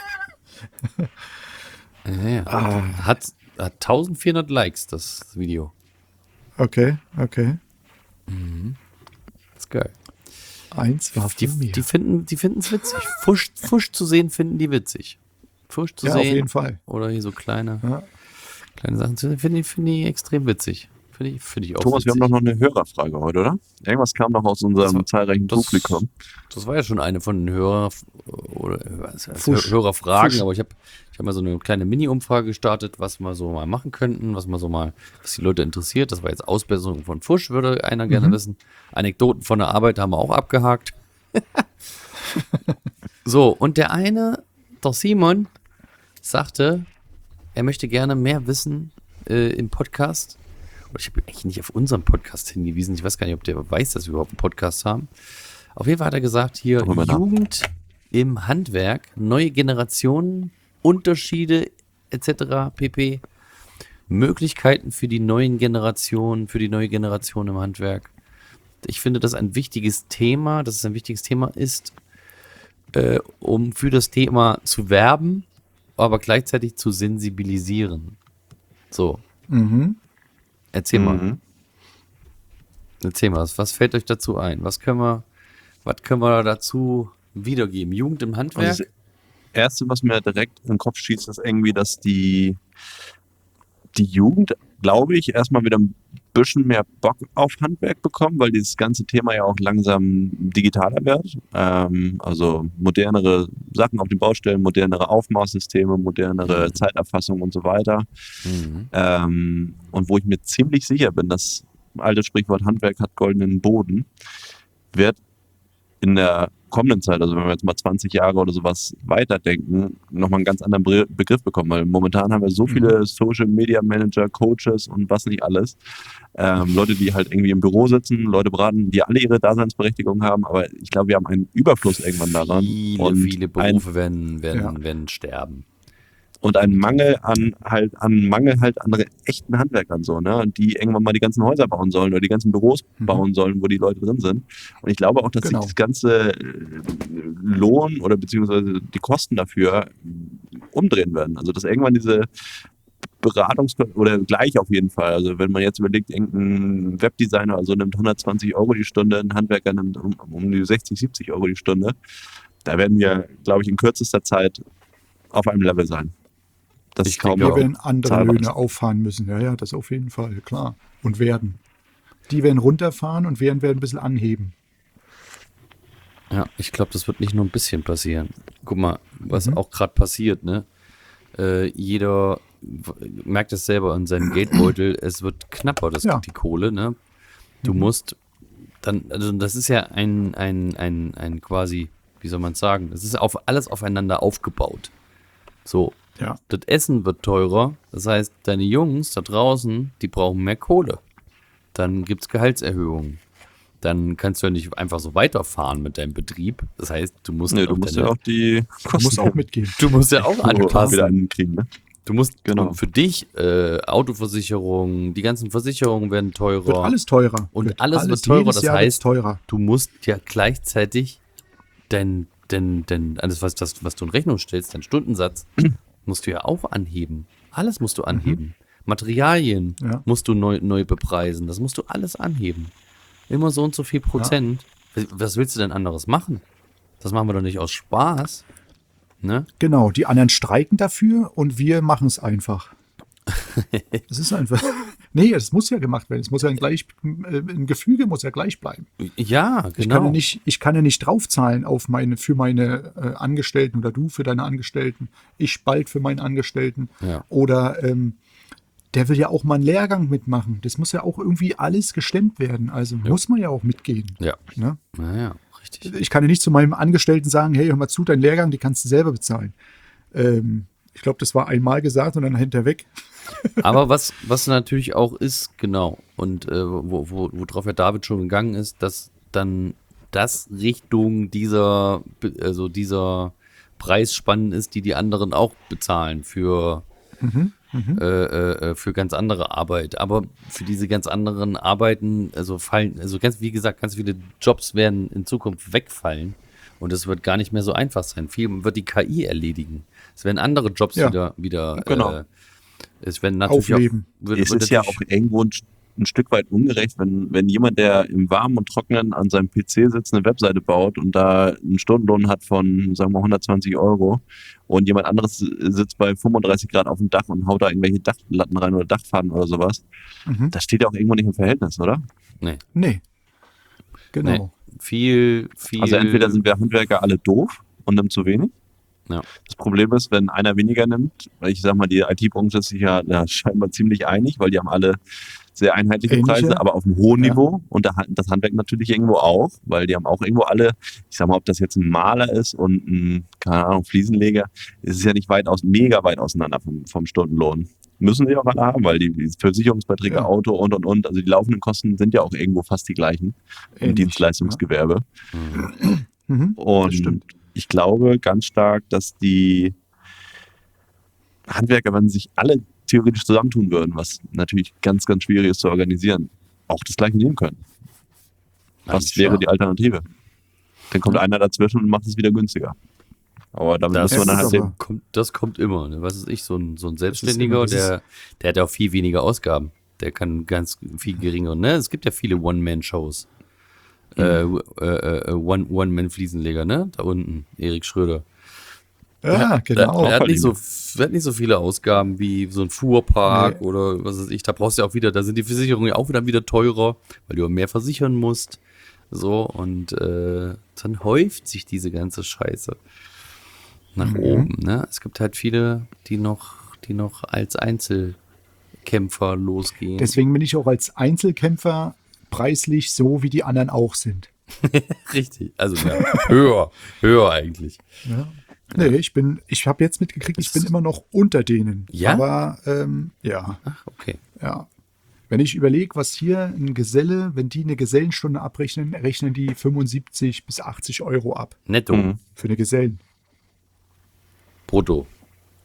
ja, ja. Ah. hat, hat eintausendvierhundert Likes, das Video. Okay, okay. Das ist geil. Eins war Die, von mir. die finden die es witzig. Fusch, Fusch zu sehen, finden die witzig. Fusch zu Ja, auf sehen. jeden Fall. Oder hier so kleine, Ja. kleine Sachen zu sehen, finde ich, find ich extrem witzig. Finde ich, find ich auch Thomas, wir witzig. haben doch noch eine Hörerfrage heute, oder? Irgendwas kam noch aus unserem Das war- zahlreichen das- Publikum. Das war ja schon eine von den Hörer oder was heißt, Fusch. Hörerfragen, Fusch. aber ich habe ich hab mal so eine kleine Mini-Umfrage gestartet, was wir so mal machen könnten, was mal so mal, was die Leute interessiert. Das war jetzt Ausbesserung von Fusch, würde einer gerne Mhm. wissen. Anekdoten von der Arbeit haben wir auch abgehakt. So, und der eine, der Simon, sagte, er möchte gerne mehr wissen äh, im Podcast. Oder ich habe eigentlich nicht auf unseren Podcast hingewiesen. Ich weiß gar nicht, ob der weiß, dass wir überhaupt einen Podcast haben. Auf jeden Fall hat er gesagt, hier Gucken wir mal nach. Jugend im Handwerk, neue Generationen, Unterschiede et cetera pp. Möglichkeiten für die neuen Generationen, für die neue Generation im Handwerk. Ich finde, das ein wichtiges Thema, dass es ein wichtiges Thema ist, äh, um für das Thema zu werben, aber gleichzeitig zu sensibilisieren. So, Mhm. erzähl mal. Mhm. Erzähl mal, was, was fällt euch dazu ein? Was können wir, was können wir dazu wiedergeben? Jugend im Handwerk? Also das Erste, was mir direkt in den Kopf schießt, ist irgendwie, dass die, die Jugend, glaube ich, erstmal wieder ein bisschen mehr Bock auf Handwerk bekommen, weil dieses ganze Thema ja auch langsam digitaler wird. Ähm, also modernere Sachen auf den Baustellen, modernere Aufmaßsysteme, modernere Mhm. Zeiterfassung und so weiter. Mhm. Ähm, und wo ich mir ziemlich sicher bin, das alte Sprichwort Handwerk hat goldenen Boden, wird in der kommenden Zeit, also wenn wir jetzt mal zwanzig Jahre oder sowas weiterdenken, nochmal einen ganz anderen Be Begriff bekommen, weil momentan haben wir so viele Social Media Manager, Coaches und was nicht alles. Ähm, Leute, die halt irgendwie im Büro sitzen, Leute beraten, die alle ihre Daseinsberechtigung haben, aber ich glaube, wir haben einen Überfluss irgendwann daran. Viele, und viele ein, Berufe werden, werden, Ja. werden sterben. und einen Mangel an halt an Mangel halt an re- echten Handwerkern so, ne, die irgendwann mal die ganzen Häuser bauen sollen oder die ganzen Büros Mhm. bauen sollen, wo die Leute drin sind. Und ich glaube auch, dass Genau. sich das ganze äh, Lohn oder beziehungsweise die Kosten dafür umdrehen werden. Also dass irgendwann diese Beratungs- oder gleich auf jeden Fall. Also wenn man jetzt überlegt, irgendein Webdesigner oder so nimmt hundertzwanzig Euro die Stunde, ein Handwerker nimmt um, um die sechzig, siebzig Euro die Stunde. Da werden wir, glaube ich, in kürzester Zeit auf einem Level sein. Das Ich ist kaum denke Wir auch. werden andere zahlbar Löhne ist. auffahren müssen. Ja, ja, das auf jeden Fall, klar. Und werden. Die werden runterfahren und werden, werden ein bisschen anheben. Ja, ich glaube, das wird nicht nur ein bisschen passieren. Guck mal, was Mhm. auch gerade passiert, ne? Äh, jeder w- merkt es selber in seinem Geldbeutel, es wird knapper, das, Ja. die Kohle, ne? Du musst dann, also das ist ja ein, ein, ein, ein quasi, wie soll man sagen, das ist auf alles aufeinander aufgebaut. So, Ja. das Essen wird teurer, das heißt, deine Jungs da draußen, die brauchen mehr Kohle. Dann gibt es Gehaltserhöhungen. Dann kannst du ja nicht einfach so weiterfahren mit deinem Betrieb. Das heißt, du musst, Nee, auch du musst deine, ja auch die Du musst auch mitgehen. du musst ja auch wieder anpassen. ankriegen, ne? Du musst Genau. für dich äh, Autoversicherung, die ganzen Versicherungen werden teurer. Wird alles teurer. Und wird alles wird teurer, jedes das Jahr wird's heißt- teurer. Du musst ja gleichzeitig dein, dein, dein, alles, was, das, was du in Rechnung stellst, dein Stundensatz, musst du ja auch anheben. Alles musst du anheben. Materialien Ja. musst du neu, neu bepreisen. Das musst du alles anheben. Immer so und so viel Prozent. Was willst du denn anderes machen? Das machen wir doch nicht aus Spaß. Ne? Genau, die anderen streiken dafür und wir machen es einfach. Es ist einfach. Nee, es muss ja gemacht werden. Es muss ja ein, gleich, äh, ein Gefüge muss ja gleich bleiben. Ja, Ich, genau. kann ja nicht, ich kann ja nicht draufzahlen auf meine, für meine äh, Angestellten oder du für deine Angestellten, ich bald für meinen Angestellten. Ja. Oder ähm, der will ja auch mal einen Lehrgang mitmachen. Das muss ja auch irgendwie alles gestemmt werden. Also muss man ja auch mitgehen. Ja, Ne? naja, richtig. Ich kann ja nicht zu meinem Angestellten sagen, hey, hör mal zu, dein Lehrgang, die kannst du selber bezahlen. Ähm, ich glaube, das war einmal gesagt und dann hinterher weg. Aber was, was natürlich auch ist, genau, und äh, wo, wo, worauf ja David schon gegangen ist, dass dann das Richtung dieser, be- also dieser Preisspannen ist, die die anderen auch bezahlen für, äh, äh, für ganz andere Arbeit. Aber für diese ganz anderen Arbeiten, also fallen, also ganz, wie gesagt, ganz viele Jobs werden in Zukunft wegfallen. Und es wird gar nicht mehr so einfach sein. Viel wird die K I erledigen. Es werden andere Jobs Ja. wieder, wieder Genau. äh, es werden natürlich Aufleben. auch, wird, Es wird ist ja auch natürlich- irgendwo ein, ein Stück weit ungerecht, wenn, wenn jemand, der im Warmen und Trockenen an seinem P C sitzt, eine Webseite baut und da einen Stundenlohn hat von, sagen wir, hundertzwanzig Euro und jemand anderes sitzt bei fünfunddreißig Grad auf dem Dach und haut da irgendwelche Dachlatten rein oder Dachpfannen oder sowas. Mhm. Das steht ja auch irgendwo nicht im Verhältnis, oder? nee, Nee. Genau. nee, viel, viel. Also entweder sind wir Handwerker alle doof und nehmen zu wenig. Ja. Das Problem ist, wenn einer weniger nimmt, weil ich sag mal, die I T-Branche ist sich ja, ja scheinbar ziemlich einig, weil die haben alle sehr einheitliche Ähnliche. Preise, aber auf einem hohen Ja. Niveau und der, das Handwerk natürlich irgendwo auch, weil die haben auch irgendwo alle, ich sag mal, ob das jetzt ein Maler ist und ein, keine Ahnung, Fliesenleger, ist es ja nicht weit aus, mega weit auseinander vom, vom Stundenlohn. Müssen sie auch alle haben, weil die, die Versicherungsbeiträge, Ja. Auto und und und, also die laufenden Kosten sind ja auch irgendwo fast die gleichen im Ähnlich, Dienstleistungsgewerbe. Mhm. Mhm. Und stimmt. ich glaube ganz stark, dass die Handwerker, wenn sich alle theoretisch zusammentun würden, was natürlich ganz, ganz schwierig ist zu organisieren, auch das gleiche nehmen können. Was Eigentlich wäre ja. die Alternative? Dann kommt einer dazwischen und macht es wieder günstiger. Aber damit Das, muss man dann Ja, halt gut, sehen. aber- kommt, das kommt immer. Ne? Was ist ich, so ein, so ein immer- Selbstständiger, das ist- der, der hat auch viel weniger Ausgaben. Der kann ganz viel geringer. Ne? Es gibt ja viele One-Man-Shows. Äh, Mhm. äh, äh, One- One-Man-Fliesenleger, ne? Da unten, Erik Schröder. Ja, Der, genau. der, hat nicht so, der hat nicht so viele Ausgaben wie so ein Fuhrpark Nee. oder was weiß ich. Da brauchst du ja auch wieder, da sind die Versicherungen ja auch wieder, wieder teurer, weil du mehr versichern musst. So, und äh, dann häuft sich diese ganze Scheiße nach Mhm. oben. Ne? Es gibt halt viele, die noch, die noch als Einzelkämpfer losgehen. Deswegen bin ich auch als Einzelkämpfer preislich so, wie die anderen auch sind. Richtig. Also ja, höher, höher eigentlich. Ja. Nee, ich bin, ich habe jetzt mitgekriegt, ich bin immer noch unter denen. Ja? Aber ähm, ja, Ach, okay. ja. Wenn ich überlege, was hier ein Geselle, wenn die eine Gesellenstunde abrechnen, rechnen die fünfundsiebzig bis achtzig Euro ab Netto, Mhm. für eine Gesellen. brutto.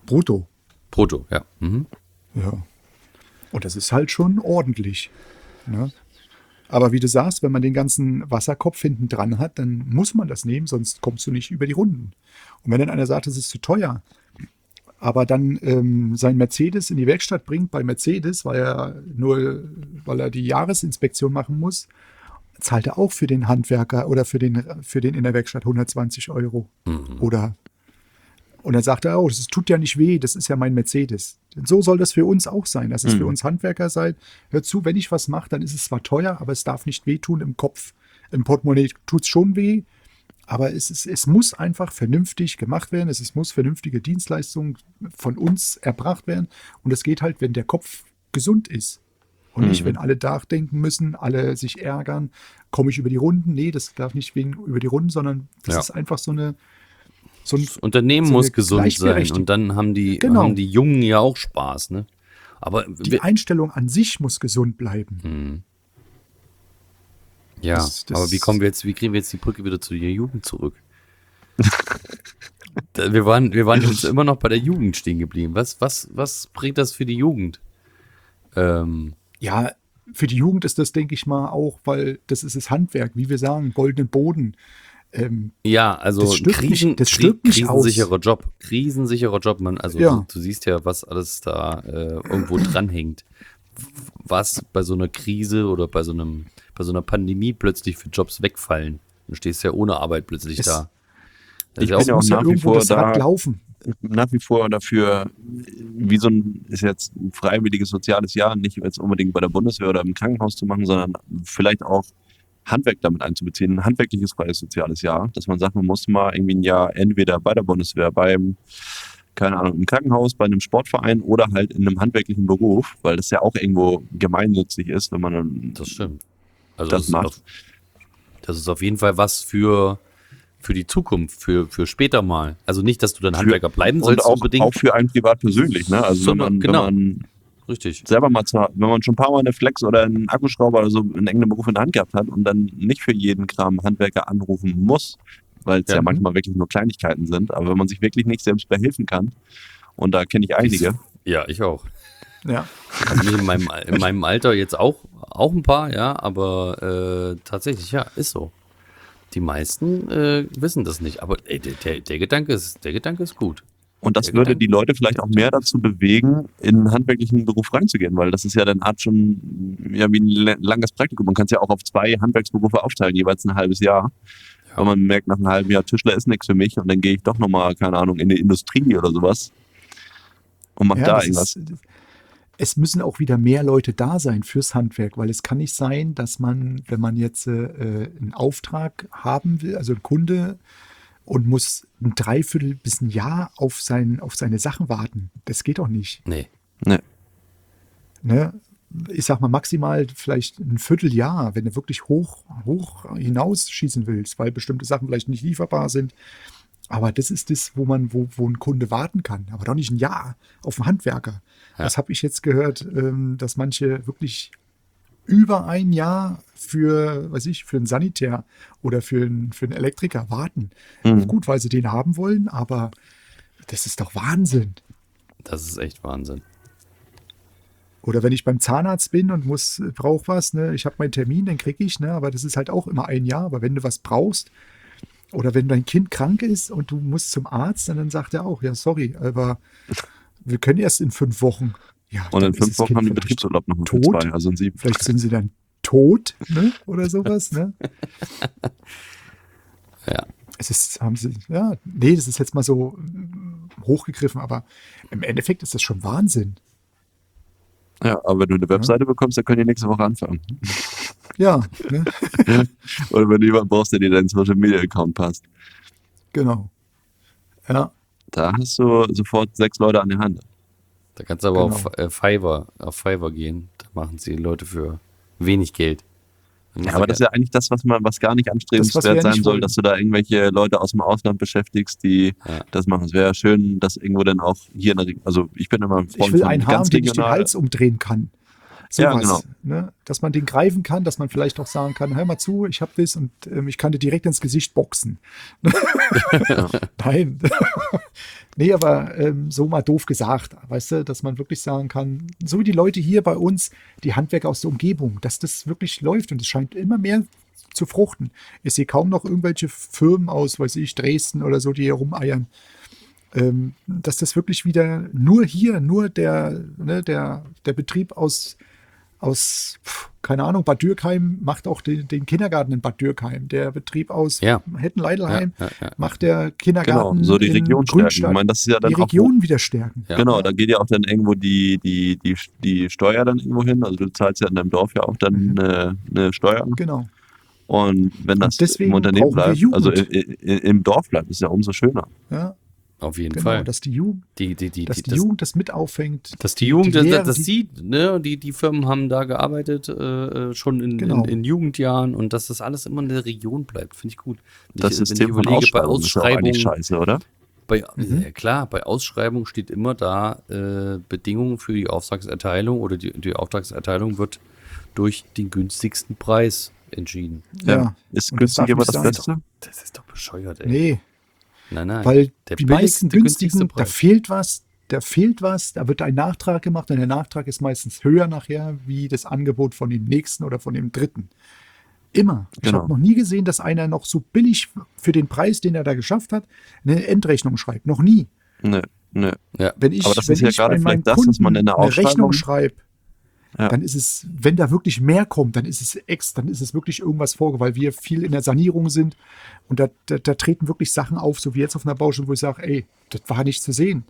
brutto. Brutto, ja. Mhm. Ja. Und das ist halt schon ordentlich. Ne? Aber wie du sagst, wenn man den ganzen Wasserkopf hinten dran hat, dann muss man das nehmen, sonst kommst du nicht über die Runden. Und wenn dann einer sagt, es ist zu teuer, aber dann ähm, sein Mercedes in die Werkstatt bringt bei Mercedes, weil er nur, weil er die Jahresinspektion machen muss, zahlt er auch für den Handwerker oder für den, für den in der Werkstatt hundertzwanzig Euro. Mhm. Oder und dann sagt er, oh, das tut ja nicht weh, das ist ja mein Mercedes. So soll das für uns auch sein, dass es Mhm. für uns Handwerker sei. Hör zu, wenn ich was mache, dann ist es zwar teuer, aber es darf nicht wehtun im Kopf. Im Portemonnaie tut es schon weh, aber es, ist, es muss einfach vernünftig gemacht werden. Es ist, muss vernünftige Dienstleistung von uns erbracht werden. Und es geht halt, wenn der Kopf gesund ist. Und nicht, Mhm. wenn alle nachdenken müssen, alle sich ärgern, komme ich über die Runden? Nee, das darf nicht wegen über die Runden, sondern das Ja. ist einfach so eine so ein Das Unternehmen so eine muss gesund sein Gleichberechtigung. und dann haben die, Genau. haben die Jungen ja auch Spaß, ne? Aber Die wir, Einstellung an sich muss gesund bleiben. Mhm. Ja, Das- das- aber wie kommen wir jetzt, wie kriegen wir jetzt die Brücke wieder zu der Jugend zurück? Da- wir waren, wir waren jetzt immer noch bei der Jugend stehen geblieben. Was, was, was bringt das für die Jugend? Ähm, Ja, für die Jugend ist das, denke ich mal, auch, weil das ist das Handwerk, wie wir sagen, goldenen Boden. Ähm, ja, also Das stirbt Krisen, nicht- das stirbt nicht aus. krisensicherer Job, krisensicherer Job. Man, also Ja. du, du siehst ja, was alles da äh, irgendwo dranhängt. Was bei so einer Krise oder bei so einem, bei so einer Pandemie plötzlich für Jobs wegfallen. Du stehst ja ohne Arbeit plötzlich Es- da. Das Ich ist ja bin auch, ja auch muss ja nach wie irgendwo vor das Rad da- laufen. Ich bin nach wie vor dafür, wie so ein, ist jetzt ein freiwilliges soziales Jahr, nicht jetzt unbedingt bei der Bundeswehr oder im Krankenhaus zu machen, sondern vielleicht auch Handwerk damit einzubeziehen, ein handwerkliches freies soziales Jahr, dass man sagt, man muss mal irgendwie ein Jahr entweder bei der Bundeswehr, beim, keine Ahnung, im Krankenhaus, bei einem Sportverein oder halt in einem handwerklichen Beruf, weil das ja auch irgendwo gemeinnützig ist, wenn man dann das stimmt. Also das das, ist macht. auf, das ist auf jeden Fall was für, für die Zukunft, für, für später mal. Also nicht, dass du dann Handwerker bleiben und sollst auch, unbedingt. auch für einen privat persönlich, ne? Also wenn Sondern- man, genau. wenn man Richtig. selber mal, zu, wenn man schon ein paar Mal eine Flex oder einen Akkuschrauber oder so in irgendeinem Beruf in der Hand gehabt hat und dann nicht für jeden Kram Handwerker anrufen muss, weil es ja. Ja. manchmal wirklich nur Kleinigkeiten sind, aber wenn man sich wirklich nicht selbst behelfen kann, und da kenne ich einige, Ja, ich auch. Ja. Also nicht in meinem, in meinem Alter jetzt auch, auch ein paar, ja, aber äh, tatsächlich, ja, ist so. Die meisten äh, wissen das nicht, aber ey, der, der, der, Gedanke ist, der Gedanke ist gut. und das Der würde Gedanke- die Leute vielleicht auch mehr dazu bewegen, in einen handwerklichen Beruf reinzugehen, weil das ist ja dann Art schon ja, wie ein le- langes Praktikum. Man kann es ja auch auf zwei Handwerksberufe aufteilen, jeweils ein halbes Jahr. Ja. Wenn man merkt, nach einem halben Jahr Tischler ist nichts für mich und dann gehe ich doch nochmal, keine Ahnung, in die Industrie oder sowas und mache Ja, da das irgendwas. ist, es müssen auch wieder mehr Leute da sein fürs Handwerk, weil es kann nicht sein, dass man, wenn man jetzt äh, einen Auftrag haben will, also ein Kunde, und muss ein Dreiviertel bis ein Jahr auf, sein, auf seine Sachen warten. Das geht doch nicht. Nee. Ne? Ich sag mal maximal vielleicht ein Vierteljahr, wenn du wirklich hoch, hoch hinausschießen willst, weil bestimmte Sachen vielleicht nicht lieferbar sind. Aber das ist das, wo man, wo, wo ein Kunde warten kann. Aber doch nicht ein Jahr auf einen Handwerker. Ja. Das habe ich jetzt gehört, ähm, dass manche wirklich über ein Jahr für, weiß ich, für einen Sanitär oder für einen, für einen Elektriker warten. Mhm. Gut, weil sie den haben wollen, aber das ist doch Wahnsinn. Das ist echt Wahnsinn. Oder wenn ich beim Zahnarzt bin und muss, brauche was, ne, ich habe meinen Termin, den kriege ich, ne, aber das ist halt auch immer ein Jahr. Aber wenn du was brauchst oder wenn dein Kind krank ist und du musst zum Arzt, dann sagt er auch, ja, sorry, aber wir können erst in fünf Wochen. Ja, Und dann in ist fünf das Wochen Kind haben die vielleicht Betriebsurlaub noch für tot. zwei, also in sieben. Vielleicht sind sie dann tot, ne, oder sowas, ne? Ja. Es ist, haben sie, ja, nee, das ist jetzt mal so mm, hochgegriffen, aber im Endeffekt ist das schon Wahnsinn. Ja, aber wenn du eine Webseite bekommst, dann können die nächste Woche anfangen. Ja, ne? Oder wenn du jemanden brauchst, der dir deinen Social Media Account passt. Genau. Ja, Da hast du sofort sechs Leute an der Hand. Da kannst du aber Genau. auf äh, Fiverr, auf Fiverr gehen. Da machen sie Leute für wenig Geld. Dann Ja, musst aber du das ist ja eigentlich das, was man, was gar nicht Das, was anstrebenswert wir ja sein nicht soll, wollen. dass du da irgendwelche Leute aus dem Ausland beschäftigst, die Ja. das machen. Es wäre ja schön, dass irgendwo dann auch hier in der Re- also ich bin immer ein ich Freund will von einen haben, ganz den ich den regional. Hals umdrehen kann. Sowas, Ja, genau. ne? Dass man den greifen kann, dass man vielleicht auch sagen kann, hör mal zu, ich habe das und ähm, ich kann dir direkt ins Gesicht boxen. Nein. Nee, aber ähm, so mal doof gesagt, weißt du, dass man wirklich sagen kann, so wie die Leute hier bei uns, die Handwerker aus der Umgebung, dass das wirklich läuft und es scheint immer mehr zu fruchten. Ich sehe kaum noch irgendwelche Firmen aus, weiß ich, Dresden oder so, die hier rumeiern. Ähm, dass das wirklich wieder nur hier, nur der, ne, der, der Betrieb aus, aus, pf, keine Ahnung, Bad Dürkheim macht auch den, den Kindergarten in Bad Dürkheim. Der Betrieb aus Ja. Hetten-Leidelheim Ja, ja, ja. macht der Kindergarten Genau, so die in Region stärken. Grünstadt. Ich meine, das ist ja dann Die auch, Region wieder stärken. Ja. genau, da geht ja auch dann irgendwo die, die, die, die Steuer dann irgendwo hin. Also du zahlst ja in deinem Dorf ja auch dann Mhm. eine, eine Steuer. Genau. Und wenn das deswegen im Unternehmen brauchen wir bleibt, also Jugend. i- i- im Dorf bleibt, ist ja umso schöner. Ja, Auf jeden genau, Fall. dass die Jugend, Die, die, die, dass die, die das, Jugend das mit auffängt. dass die Jugend, die das, Lehrer, das die- sieht, ne, die, die Firmen haben da gearbeitet, äh, schon in, Genau. in, in Jugendjahren und dass das alles immer in der Region bleibt, finde ich gut. Wenn Das ich, wenn System ich von überlege, bei Ausschreibung ist ja auch eigentlich Ausschreibungen, scheiße, oder? bei, Mhm. ja, klar, bei Ausschreibungen steht immer da, äh, Bedingungen für die Auftragserteilung oder die, die Auftragserteilung wird durch den günstigsten Preis entschieden. Ja, Ist und das darf günstig immer nicht das sein. Beste? Das ist doch bescheuert, ey. nee, Nein, nein. weil Der die billigste, meisten der günstigste günstigen, da Preis. fehlt was, da fehlt was, da wird ein Nachtrag gemacht und der Nachtrag ist meistens höher nachher wie das Angebot von dem nächsten oder von dem dritten. Immer. Ich Genau. habe noch nie gesehen, dass einer noch so billig für den Preis, den er da geschafft hat, eine Endrechnung schreibt. Noch nie. Nö, nö. Ja. Wenn ich, Aber das wenn ist ja ich gerade bei meinem vielleicht das, was man Kunden in der eine Rechnung Ausschreibung- schreibe, Ja. dann ist es, wenn da wirklich mehr kommt, dann ist es ex, dann ist es wirklich irgendwas vorge, weil wir viel in der Sanierung sind und da, da, da treten wirklich Sachen auf, so wie jetzt auf einer Baustelle, wo ich sage, ey, das war nicht zu sehen.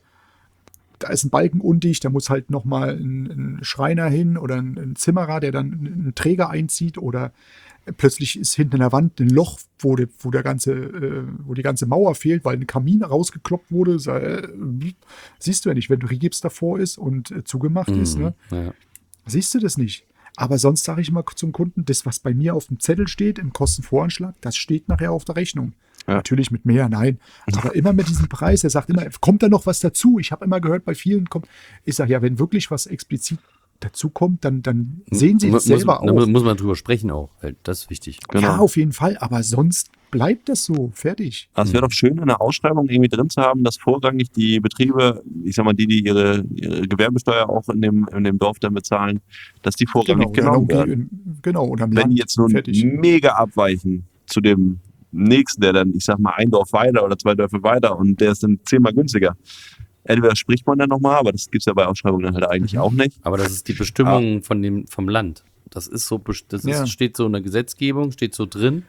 Da ist ein Balken undicht, da muss halt nochmal ein, ein Schreiner hin oder ein, ein Zimmerer, der dann einen Träger einzieht oder plötzlich ist hinten in der Wand ein Loch, wo, de, wo, der ganze, äh, wo die ganze Mauer fehlt, weil ein Kamin rausgekloppt wurde. So, äh, siehst du ja nicht, wenn Rigips davor ist und äh, zugemacht ist, ne? Ja. Siehst du das nicht. Aber sonst sage ich immer zum Kunden, das, was bei mir auf dem Zettel steht, im Kostenvoranschlag, das steht nachher auf der Rechnung. Ja. Natürlich mit mehr, nein. Aber immer mit diesem Preis. Er sagt immer, kommt da noch was dazu? Ich habe immer gehört, bei vielen kommt. Ich sage, ja, wenn wirklich was explizit dazu kommt, dann, dann sehen sie Mu- das selber muss, auch. Muss man drüber sprechen auch, weil das ist wichtig. Genau. Ja, auf jeden Fall. Aber sonst bleibt das so. Fertig. Also es wäre doch schön, in der Ausschreibung irgendwie drin zu haben, dass vorrangig die Betriebe, ich sag mal, die, die ihre, ihre Gewerbesteuer auch in dem, in dem Dorf dann bezahlen, dass die vorrangig Genau, genommen ja, werden. genau. Und am Wenn Land die jetzt nun fertig. mega abweichen zu dem nächsten, der dann, ich sag mal, ein Dorf weiter oder zwei Dörfer weiter und der ist dann zehnmal günstiger. Entweder spricht man dann nochmal, aber das gibt es ja bei Ausschreibungen dann halt eigentlich Mhm. auch nicht. Aber das ist die Bestimmung von dem, vom Land. Das ist so, best- das ist, Ja. steht so in der Gesetzgebung, steht so drin.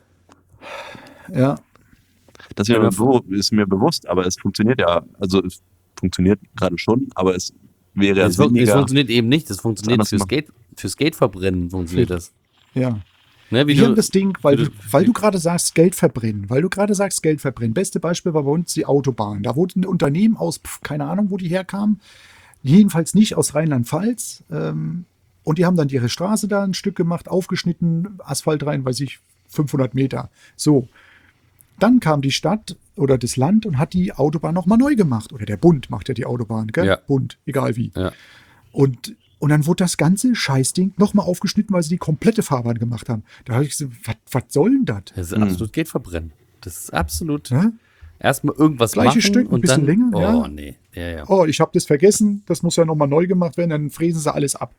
Ja, Das ist mir, Ja, bewu- ist mir bewusst, aber es funktioniert ja, also es funktioniert gerade schon, aber es wäre ja es, fun es sinniger. funktioniert eben nicht. Das funktioniert anders fürs machen. Geld, fürs Geldverbrennen funktioniert das. ja. Ne, wie Wir du, haben das Ding, weil, wie du, du- weil du gerade sagst, Geld verbrennen, weil du gerade sagst, Geld verbrennen. Beste Beispiel war bei uns die Autobahn. Da wurde ein Unternehmen aus, pf, keine Ahnung, wo die herkamen, jedenfalls nicht aus Rheinland-Pfalz. Ähm, und die haben dann ihre Straße da ein Stück gemacht, aufgeschnitten, Asphalt rein, weiß ich, fünfhundert Meter. So. Dann kam die Stadt oder das Land und hat die Autobahn nochmal neu gemacht. Oder der Bund macht ja die Autobahn, gell? Ja. Bund, egal wie. Ja. Und, und dann wurde das ganze Scheißding nochmal aufgeschnitten, weil sie die komplette Fahrbahn gemacht haben. Da habe ich gesagt, was, was soll denn das? das ist Mhm. absolut Geldverbrennen. Das ist absolut. Ne? Erstmal irgendwas Gleiches machen Stück, ein und bisschen dann. länger, Oh, ja. nee. Ja, ja. Oh, ich habe das vergessen, das muss ja nochmal neu gemacht werden, dann fräsen sie alles ab.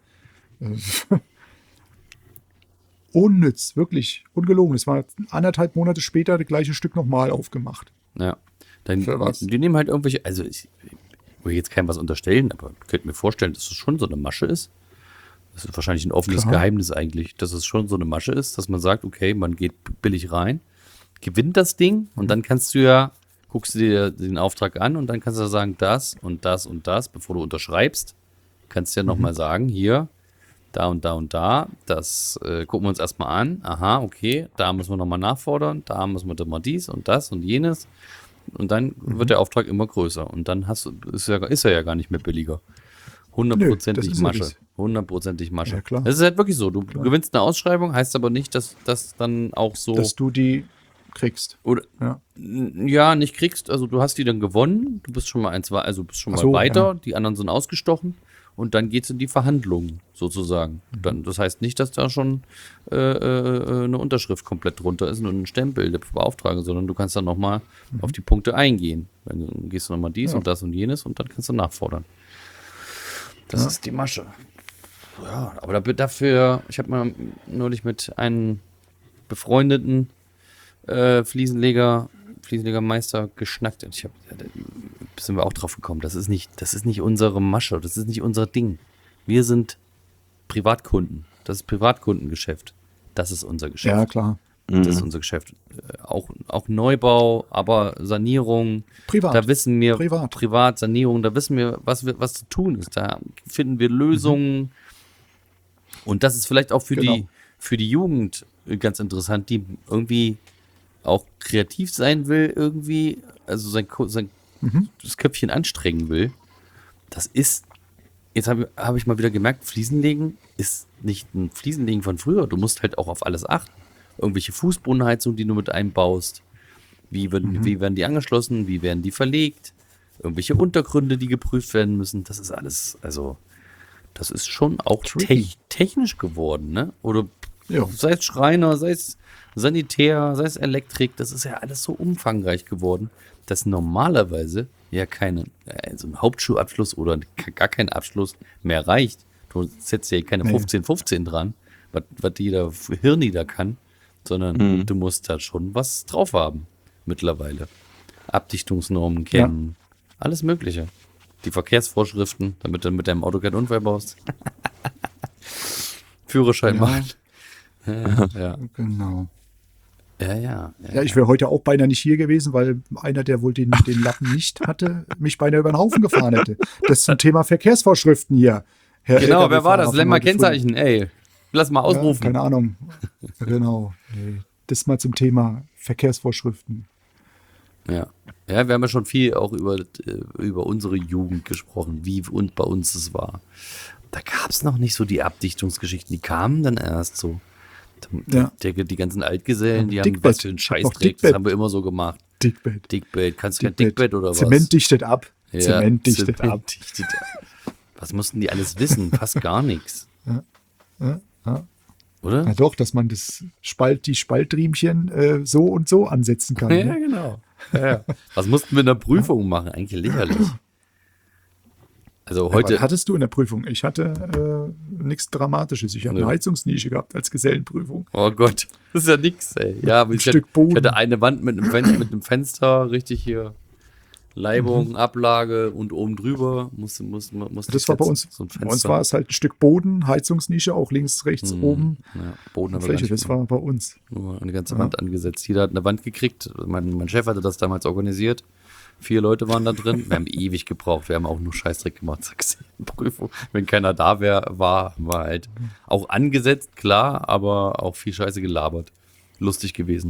Unnütz, wirklich, ungelogen. Es war anderthalb Monate später das gleiche Stück nochmal aufgemacht. Ja. Dann, Für was? Die nehmen halt irgendwelche, also ich, ich will jetzt keinem was unterstellen, aber ich könnte mir vorstellen, dass es schon so eine Masche ist. Das ist wahrscheinlich ein offenes Klar. Geheimnis eigentlich, dass es schon so eine Masche ist, dass man sagt, okay, man geht billig rein, gewinnt das Ding und dann kannst du ja, guckst du dir den Auftrag an und dann kannst du ja sagen, das und das und das, bevor du unterschreibst, kannst du ja nochmal sagen, hier, da und da und da, das äh, gucken wir uns erstmal an. Aha, okay, da müssen wir nochmal nachfordern, da müssen wir doch mal dies und das und jenes. Und dann wird der Auftrag immer größer. Und dann hast du, ist, ja, ist er ja gar nicht mehr billiger. Hundertprozentig Nö, das ist Masche. ja das. Hundertprozentig Masche. Ja, klar. Das ist halt wirklich so. Du gewinnst eine Ausschreibung, heißt aber nicht, dass das dann auch so. Dass du die kriegst. Oder, Ja. n- ja, nicht kriegst, also du hast die dann gewonnen, du bist schon mal eins, also bist schon Ach mal so, weiter, ja. die anderen sind ausgestochen und dann geht es in die Verhandlungen sozusagen. Dann, das heißt nicht, dass da schon äh, äh, eine Unterschrift komplett drunter ist und ein Stempel der Beauftragung, sondern du kannst dann nochmal mhm. auf die Punkte eingehen. Dann gehst du nochmal dies ja. und das und jenes und dann kannst du nachfordern. Das ja. ist die Masche. Ja, aber dafür, ich habe mal neulich mit einem befreundeten äh, Fliesenleger, Fliesenlegermeister geschnackt und ich habe, ja, da sind wir auch drauf gekommen, das ist nicht, das ist nicht unsere Masche, das ist nicht unser Ding. Wir sind Privatkunden, das ist Privatkundengeschäft, das ist unser Geschäft. Ja, klar. Das mhm. ist unser Geschäft. Äh, auch, auch Neubau, aber Sanierung, Privat. Da wissen wir, Privat. Privat, Sanierung, da wissen wir, was, wir, was zu tun ist, da finden wir Lösungen. Mhm. Und das ist vielleicht auch für, genau. die, für die Jugend ganz interessant, die irgendwie auch kreativ sein will, irgendwie, also sein, sein mhm. das Köpfchen anstrengen will. Das ist, jetzt habe hab ich mal wieder gemerkt, Fliesenlegen ist nicht ein Fliesenlegen von früher. Du musst halt auch auf alles achten. Irgendwelche Fußbodenheizungen, die du mit einbaust. Wie werden, mhm. wie werden die angeschlossen? Wie werden die verlegt? Irgendwelche Untergründe, die geprüft werden müssen. Das ist alles, also das ist schon auch te- technisch geworden, ne? Oder jo. sei es Schreiner, sei es Sanitär, sei es Elektrik, das ist ja alles so umfangreich geworden, dass normalerweise ja keine, also ein Hauptschulabschluss oder gar kein Abschluss mehr reicht. Du setzt ja keine fünfzehn fünfzehn dran, was, was jeder Hirni da kann, sondern mhm. du musst da schon was drauf haben mittlerweile. Abdichtungsnormen kennen, ja. alles Mögliche. Die Verkehrsvorschriften, damit du mit deinem Auto keinen Unfall baust. Führerschein ja. machen. Ja, ja. Genau. Ja, ja. Ja, ja ich wäre heute auch beinahe nicht hier gewesen, weil einer, der wohl den, den Lappen nicht hatte, mich beinahe über den Haufen gefahren hätte. Das zum Thema Verkehrsvorschriften hier. Herr genau, L K W wer war das? Lenn mal Kennzeichen, ey. Lass mal ausrufen. Ja, keine Ahnung. Genau. Das mal zum Thema Verkehrsvorschriften. Ja. Ja, wir haben ja schon viel auch über, über unsere Jugend gesprochen, wie und bei uns es war. Da gab es noch nicht so die Abdichtungsgeschichten, die kamen dann erst so. Ja. Die, die ganzen Altgesellen, die Dickbett. haben was für einen Scheißdreck, das haben wir immer so gemacht. Dickbett. Dickbett. Kannst du kein Dickbett oder was? Zement dichtet ab. Ja, Zement dichtet Zement ab. Dichtet ab. Was mussten die alles wissen? Fast gar nichts. Ja. Ja. Ja. Oder? Ja doch, dass man das Spalt, die Spaltriemchen äh, so und so ansetzen kann. Ja, ne? genau. Ja, ja. Was mussten wir in der Prüfung machen? Eigentlich lächerlich. Also heute. Ja, was hattest du in der Prüfung? Ich hatte äh, nichts Dramatisches. Ich habe ja. eine Heizungsnische gehabt als Gesellenprüfung. Oh Gott, das ist ja nix, ey. Ja, aber ein ich, Stück hatte, Boden. ich hatte eine Wand mit einem Fenster, mit einem Fenster richtig hier. Leibung, mhm. Ablage und oben drüber musste, musste, musste das war bei uns. So ein bei uns war es halt ein Stück Boden, Heizungsnische, auch links, rechts, mhm. oben. Ja, Boden aber Fläche, das war bei uns. Nur eine ganze Wand ja. angesetzt. Jeder hat eine Wand gekriegt. Mein, mein Chef hatte das damals organisiert. Vier Leute waren da drin. Wir haben ewig gebraucht. Wir haben auch nur Scheißdreck gemacht. Prüfung. Wenn keiner da wär, war, war halt auch angesetzt, klar, aber auch viel Scheiße gelabert. Lustig gewesen.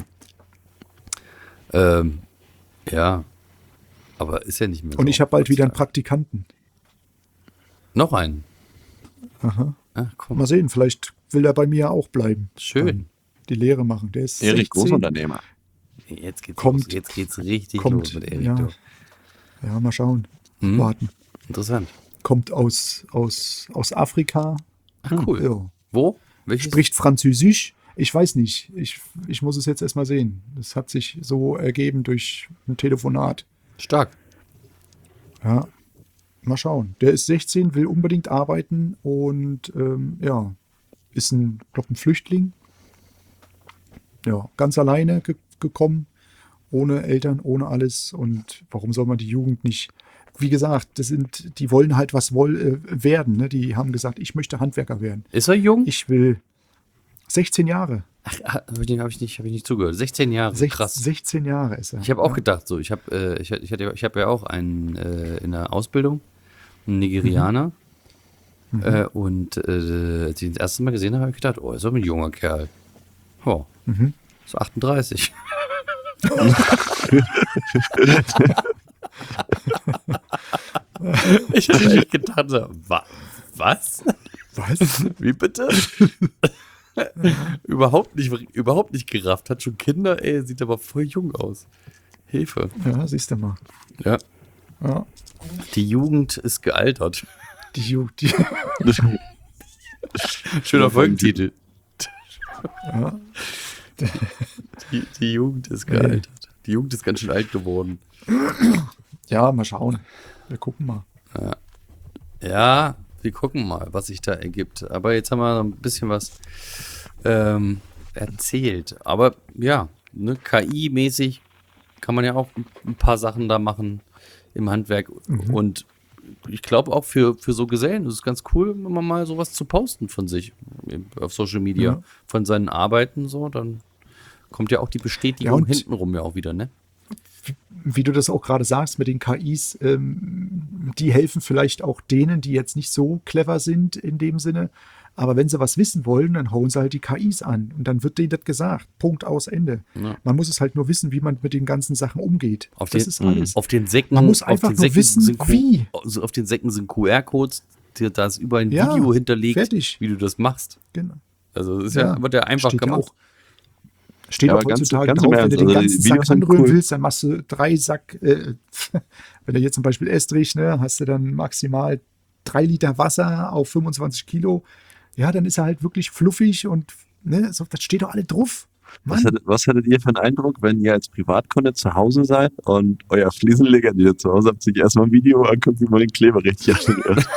Ähm, ja. Aber ist ja nicht mehr so. Und ich habe bald wieder einen Praktikanten. Noch einen? Aha. Ach, komm. Mal sehen, vielleicht will er bei mir auch bleiben. Schön. Ähm, die Lehre machen. Der ist Erich, sechzehn. Großunternehmer. Jetzt geht's, kommt, los. Jetzt geht's richtig kommt, los mit Erich. Ja, ja, mal schauen. Hm. Warten. Interessant. Kommt aus, aus, aus Afrika. Ach, cool. Ja. Wo? Welches? Spricht Französisch. Ich weiß nicht. Ich, ich muss es jetzt erstmal sehen. Das hat sich so ergeben durch ein Telefonat. Stark. Ja, mal schauen. Der ist sechzehn, will unbedingt arbeiten und ähm, ja, ist ein, glaube ein Flüchtling. Ja, ganz alleine ge- gekommen, ohne Eltern, ohne alles. Und warum soll man die Jugend nicht? Wie gesagt, das sind, die wollen halt was woll, äh, werden. Ne? Die haben gesagt, ich möchte Handwerker werden. Ist er jung? Ich will sechzehn Jahre. Ach, habe ich, hab ich, nicht, hab ich nicht zugehört. sechzehn Jahre, Sech, krass. sechzehn Jahre ist er. Ich habe auch ja. gedacht, so, ich habe äh, ich, ich, ich hab ja auch einen äh, in der Ausbildung, einen Nigerianer. Mhm. Äh, und äh, als ich ihn das erste Mal gesehen habe, habe ich gedacht, oh, ist aber ein junger Kerl. Oh, Mhm. ist achtunddreißig. Ich habe echt gedacht, so, wa- was? Was? Wie bitte? überhaupt nicht, überhaupt nicht gerafft. Hat schon Kinder, ey, sieht aber voll jung aus. Hilfe. Ja, siehst du mal. Ja. Ja. Die Jugend ist gealtert. Die, Ju- die, Schöner Folgentitel. ja. Die, die Jugend ist gealtert. Die Jugend ist ganz schön alt geworden. ja, mal schauen. Wir gucken mal. Ja, wir gucken mal, was sich da ergibt. Aber jetzt haben wir noch ein bisschen was ähm, erzählt. Aber ja, ne, K I-mäßig kann man ja auch ein paar Sachen da machen im Handwerk. Mhm. Und ich glaube auch für, für so Gesellen ist es ganz cool, wenn man mal sowas zu posten von sich auf Social Media, Ja. von seinen Arbeiten so, dann kommt ja auch die Bestätigung Ja, und- hintenrum ja auch wieder, ne? Wie du das auch gerade sagst mit den K Is, ähm, die helfen vielleicht auch denen, die jetzt nicht so clever sind in dem Sinne. Aber wenn sie was wissen wollen, dann hauen sie halt die K Is an. Und dann wird denen das gesagt. Punkt, aus, Ende. Ja. Man muss es halt nur wissen, wie man mit den ganzen Sachen umgeht. Auf das den- ist alles. Auf den Säcken, Man muss auf einfach den nur Säcken wissen, sind Q- wie. also auf den Säcken sind Q R-Codes, die- da ist überall ein Ja, Video hinterlegt, fertig. wie du das machst. Genau. Also das ist Ja, ja, wird ja einfach steht ja gemacht. auch. Steht Ja, auch aber ganz- heutzutage ganz drauf, im wenn du Ernst, den also ganzen die Videos Sack sind anrühren cool. willst, dann machst du drei Sack, äh, wenn du jetzt zum Beispiel Estrich, ne, hast du dann maximal drei Liter Wasser auf fünfundzwanzig Kilo. Ja, dann ist er halt wirklich fluffig und ne, so, das steht doch alle drauf. Was Mann, hättet, was hättet ihr für einen Eindruck, wenn ihr als Privatkunde zu Hause seid und euer Fliesenleger, den ihr zu Hause habt, sich erstmal ein Video anguckt, wie man den Kleber richtig anrührt?